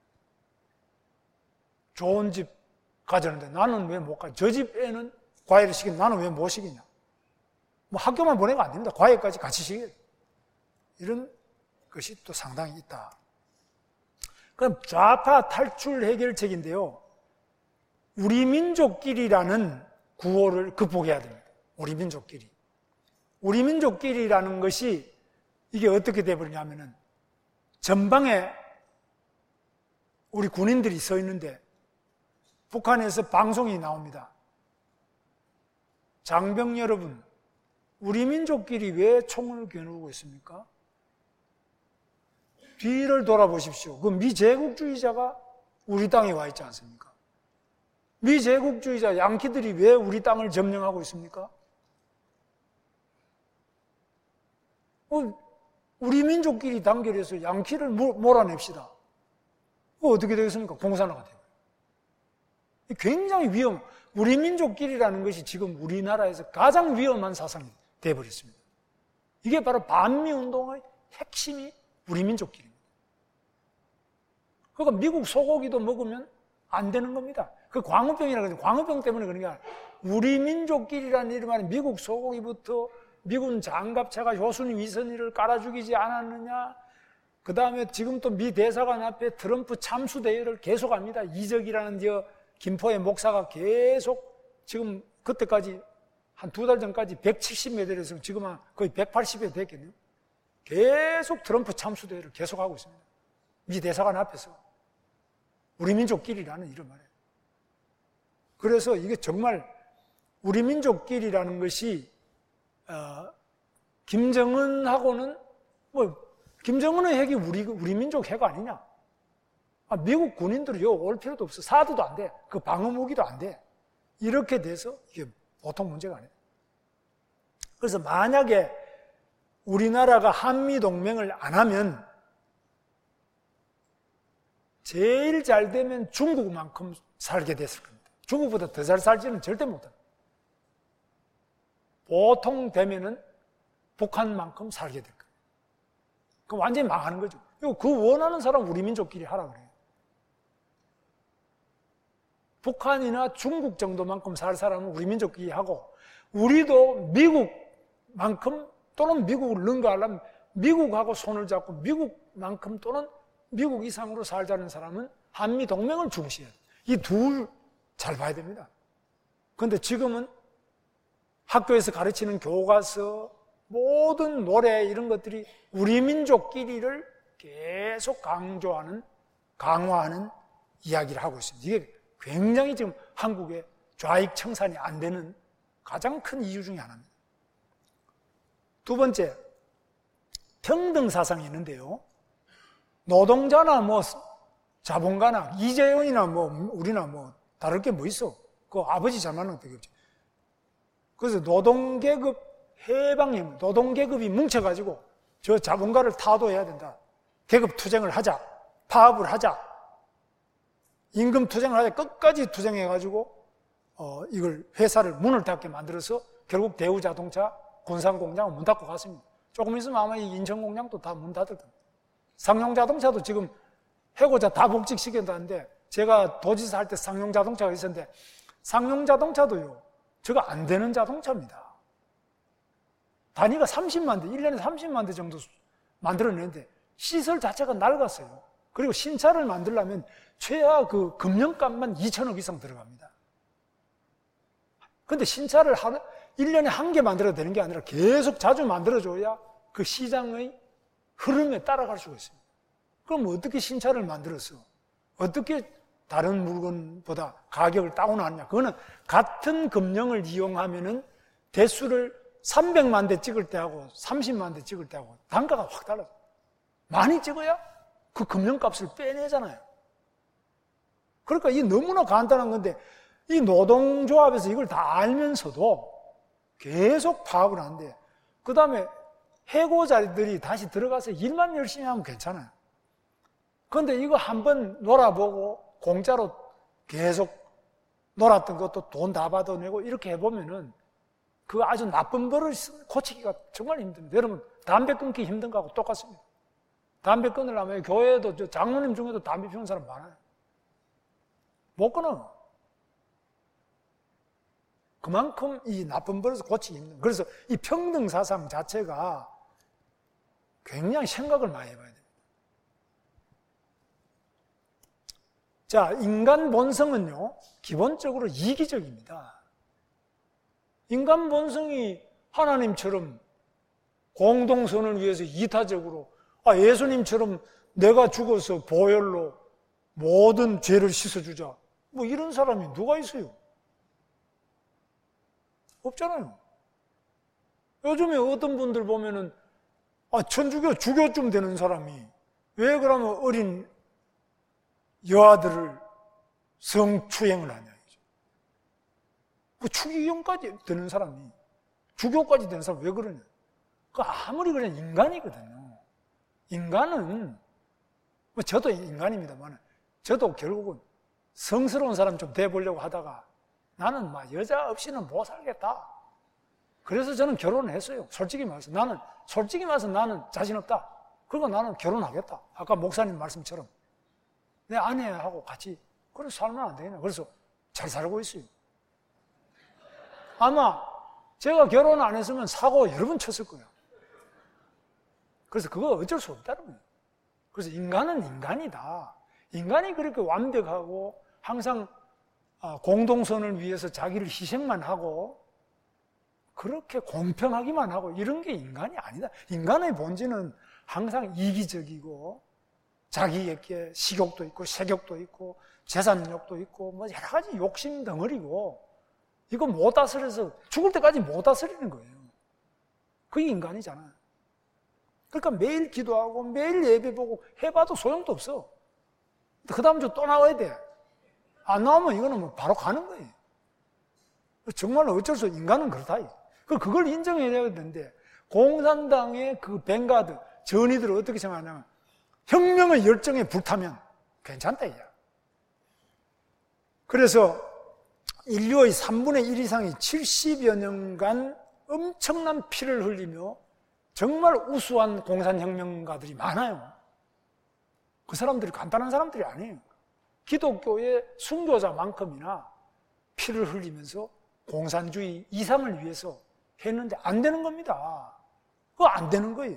좋은 집 가졌는데 나는 왜 못 가? 저 집 애는 과외를 시키는데 나는 왜 못 시키냐? 뭐 학교만 보내면 안 됩니다. 과외까지 같이 시켜야 돼요. 이런 것이 또 상당히 있다. 그럼 좌파 탈출 해결책인데요. 우리 민족끼리라는 구호를 극복해야 됩니다. 우리 민족끼리. 우리 민족끼리라는 것이 이게 어떻게 돼버리냐면은 전방에 우리 군인들이 서 있는데 북한에서 방송이 나옵니다. 장병 여러분, 우리 민족끼리 왜 총을 겨누고 있습니까? 뒤를 돌아보십시오. 그 미제국주의자가 우리 땅에 와 있지 않습니까? 미제국주의자 양키들이 왜 우리 땅을 점령하고 있습니까? 우리 민족끼리 단결해서 양키를 몰아냅시다. 그거 어떻게 되겠습니까? 공산화가 돼요. 굉장히 위험, 우리 민족끼리라는 것이 지금 우리나라에서 가장 위험한 사상이 되어버렸습니다. 이게 바로 반미운동의 핵심이 우리 민족끼리입니다. 그러니까 미국 소고기도 먹으면 안 되는 겁니다. 그 광우병이라고 하죠. 광우병 때문에 그런 게 아니라 우리 민족끼리라는 이름 안에 미국 소고기부터 미군 장갑차가 효순이 위선이를 깔아 죽이지 않았느냐. 그 다음에 지금 또 미 대사관 앞에 트럼프 참수 대회를 계속합니다. 이적이라는 저 김포의 목사가 계속 지금 그때까지 한 두 달 전까지 백칠십 매대에서 지금 한 거의 백팔십 회 됐겠네요. 계속 트럼프 참수 대회를 계속하고 있습니다. 미 대사관 앞에서. 우리 민족끼리라는 이름 안에. 그래서 이게 정말 우리 민족끼리라는 것이 어, 김정은하고는 뭐 김정은의 핵이 우리 우리 민족 핵 아니냐? 아, 미국 군인들이 요 올 필요도 없어. 사드도 안 돼. 그 방어 무기도 안 돼. 이렇게 돼서 이게 보통 문제가 아니에요. 그래서 만약에 우리나라가 한미 동맹을 안 하면 제일 잘 되면 중국만큼 살게 됐을 겁니다. 중국보다 더 잘 살지는 절대 못합니다. 보통 되면은 북한만큼 살게 될 거예요. 그럼 완전히 망하는 거죠. 그 원하는 사람 우리 민족끼리 하라 그래요. 북한이나 중국 정도만큼 살 사람은 우리 민족끼리 하고, 우리도 미국만큼 또는 미국을 능가하려면 미국하고 손을 잡고 미국만큼 또는 미국 이상으로 살자는 사람은 한미 동맹을 중시해야 돼요. 이 둘 잘 봐야 됩니다. 그런데 지금은 학교에서 가르치는 교과서, 모든 노래 이런 것들이 우리 민족끼리를 계속 강조하는, 강화하는 이야기를 하고 있습니다. 이게 굉장히 지금 한국의 좌익 청산이 안 되는 가장 큰 이유 중에 하나입니다. 두 번째, 평등 사상이 있는데요. 노동자나 뭐 자본가나 이재용이나 뭐 우리나 뭐 다를 게 뭐 있어? 그 아버지 잘 맞는 것밖에 없지. 그래서 노동계급 해방임, 노동계급이 뭉쳐가지고 저 자본가를 타도해야 된다. 계급 투쟁을 하자. 파업을 하자. 임금 투쟁을 하자. 끝까지 투쟁해가지고 어, 이걸 회사를 문을 닫게 만들어서 결국 대우자동차 군산공장은 문 닫고 갔습니다. 조금 있으면 아마 이 인천공장도 다 문 닫을 겁니다. 상용자동차도 지금 해고자 다 복직시킨다는데, 제가 도지사 할 때 상용자동차가 있었는데, 상용자동차도요, 저거 안 되는 자동차입니다. 단위가 삼십만 대, 일 년에 삼십만 대 정도 만들어내는데 시설 자체가 낡았어요. 그리고 신차를 만들려면 최하 그 금년값만 이천억 이상 들어갑니다. 근데 신차를 한, 일 년에 한 개 만들어야 되는 게 아니라 계속 자주 만들어줘야 그 시장의 흐름에 따라갈 수가 있습니다. 그럼 어떻게 신차를 만들었어? 어떻게 다른 물건보다 가격을 다운하느냐? 그거는 같은 금령을 이용하면은 대수를 삼백만 대 찍을 때하고 삼십만 대 찍을 때하고 단가가 확 달라요. 많이 찍어야 그 금령값을 빼내잖아요. 그러니까 이 너무나 간단한 건데, 이 노동조합에서 이걸 다 알면서도 계속 파업을 하는데, 그 다음에 해고자들이 다시 들어가서 일만 열심히 하면 괜찮아요. 그런데 이거 한번 놀아보고 공짜로 계속 놀았던 것도 돈 다 받아내고 이렇게 해보면은 그 아주 나쁜 버릇을 고치기가 정말 힘듭니다. 여러분, 담배 끊기 힘든 거하고 똑같습니다. 담배 끊으려면 교회에도, 저 장로님 중에도 담배 피우는 사람 많아요. 못 끊어. 그만큼 이 나쁜 버릇을 고치기 힘든 거예요. 그래서 이 평등 사상 자체가 굉장히 생각을 많이 해봐야 됩니다. 자, 인간 본성은요, 기본적으로 이기적입니다. 인간 본성이 하나님처럼 공동선을 위해서 이타적으로, 아, 예수님처럼 내가 죽어서 보혈로 모든 죄를 씻어주자, 뭐 이런 사람이 누가 있어요? 없잖아요. 요즘에 어떤 분들 보면은, 아, 천주교, 주교쯤 되는 사람이 왜 그러면 어린 여아들을 성추행을 하냐. 그 추기경까지 되는 사람이, 주교까지 되는 사람이 왜 그러냐. 그 아무리 그냥 인간이거든요. 인간은, 뭐 저도 인간입니다만, 저도 결국은 성스러운 사람 좀 돼보려고 하다가 나는 막 여자 없이는 못 살겠다. 그래서 저는 결혼을 했어요. 솔직히 말해서. 나는, 솔직히 말해서 나는 자신 없다. 그러니까 나는 결혼하겠다. 아까 목사님 말씀처럼. 내 아내하고 같이, 그래서 살면 안 되겠냐. 그래서 잘 살고 있어요. 아마 제가 결혼 안 했으면 사고 여러 번 쳤을 거예요. 그래서 그거 어쩔 수 없다는 거예요. 그래서 인간은 인간이다. 인간이 그렇게 완벽하고 항상 공동선을 위해서 자기를 희생만 하고 그렇게 공평하기만 하고 이런 게 인간이 아니다. 인간의 본질은 항상 이기적이고 자기에게 식욕도 있고 색욕도 있고 재산욕도 있고 뭐 여러 가지 욕심 덩어리고 이거 못 다스려서 죽을 때까지 못 다스리는 거예요. 그게 인간이잖아요. 그러니까 매일 기도하고 매일 예배 보고 해봐도 소용도 없어. 그 다음 주 또 나와야 돼. 안 나오면 이거는 뭐 바로 가는 거예요. 정말로 어쩔 수 없어. 인간은 그렇다. 그걸 인정해야 되는데 공산당의 그 뱅가드 전이들은 어떻게 생각하냐면 혁명의 열정에 불타면 괜찮다 이야. 그래서 인류의 삼분의 일 이상이 칠십여 년간 엄청난 피를 흘리며 정말 우수한 공산혁명가들이 많아요. 그 사람들이 간단한 사람들이 아니에요. 기독교의 순교자만큼이나 피를 흘리면서 공산주의 이상을 위해서 했는데 안 되는 겁니다. 그거 안 되는 거예요.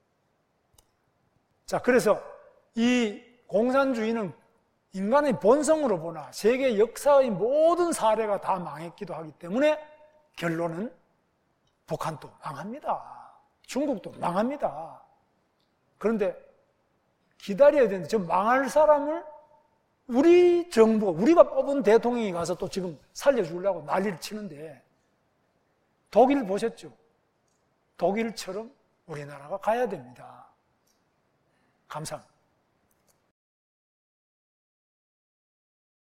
자, 그래서 이 공산주의는 인간의 본성으로 보나 세계 역사의 모든 사례가 다 망했기도 하기 때문에 결론은 북한도 망합니다. 중국도 망합니다. 그런데 기다려야 되는데 저 망할 사람을 우리 정부, 우리가 뽑은 대통령이 가서 또 지금 살려주려고 난리를 치는데 독일 보셨죠? 독일처럼 우리나라가 가야 됩니다. 감사합니다.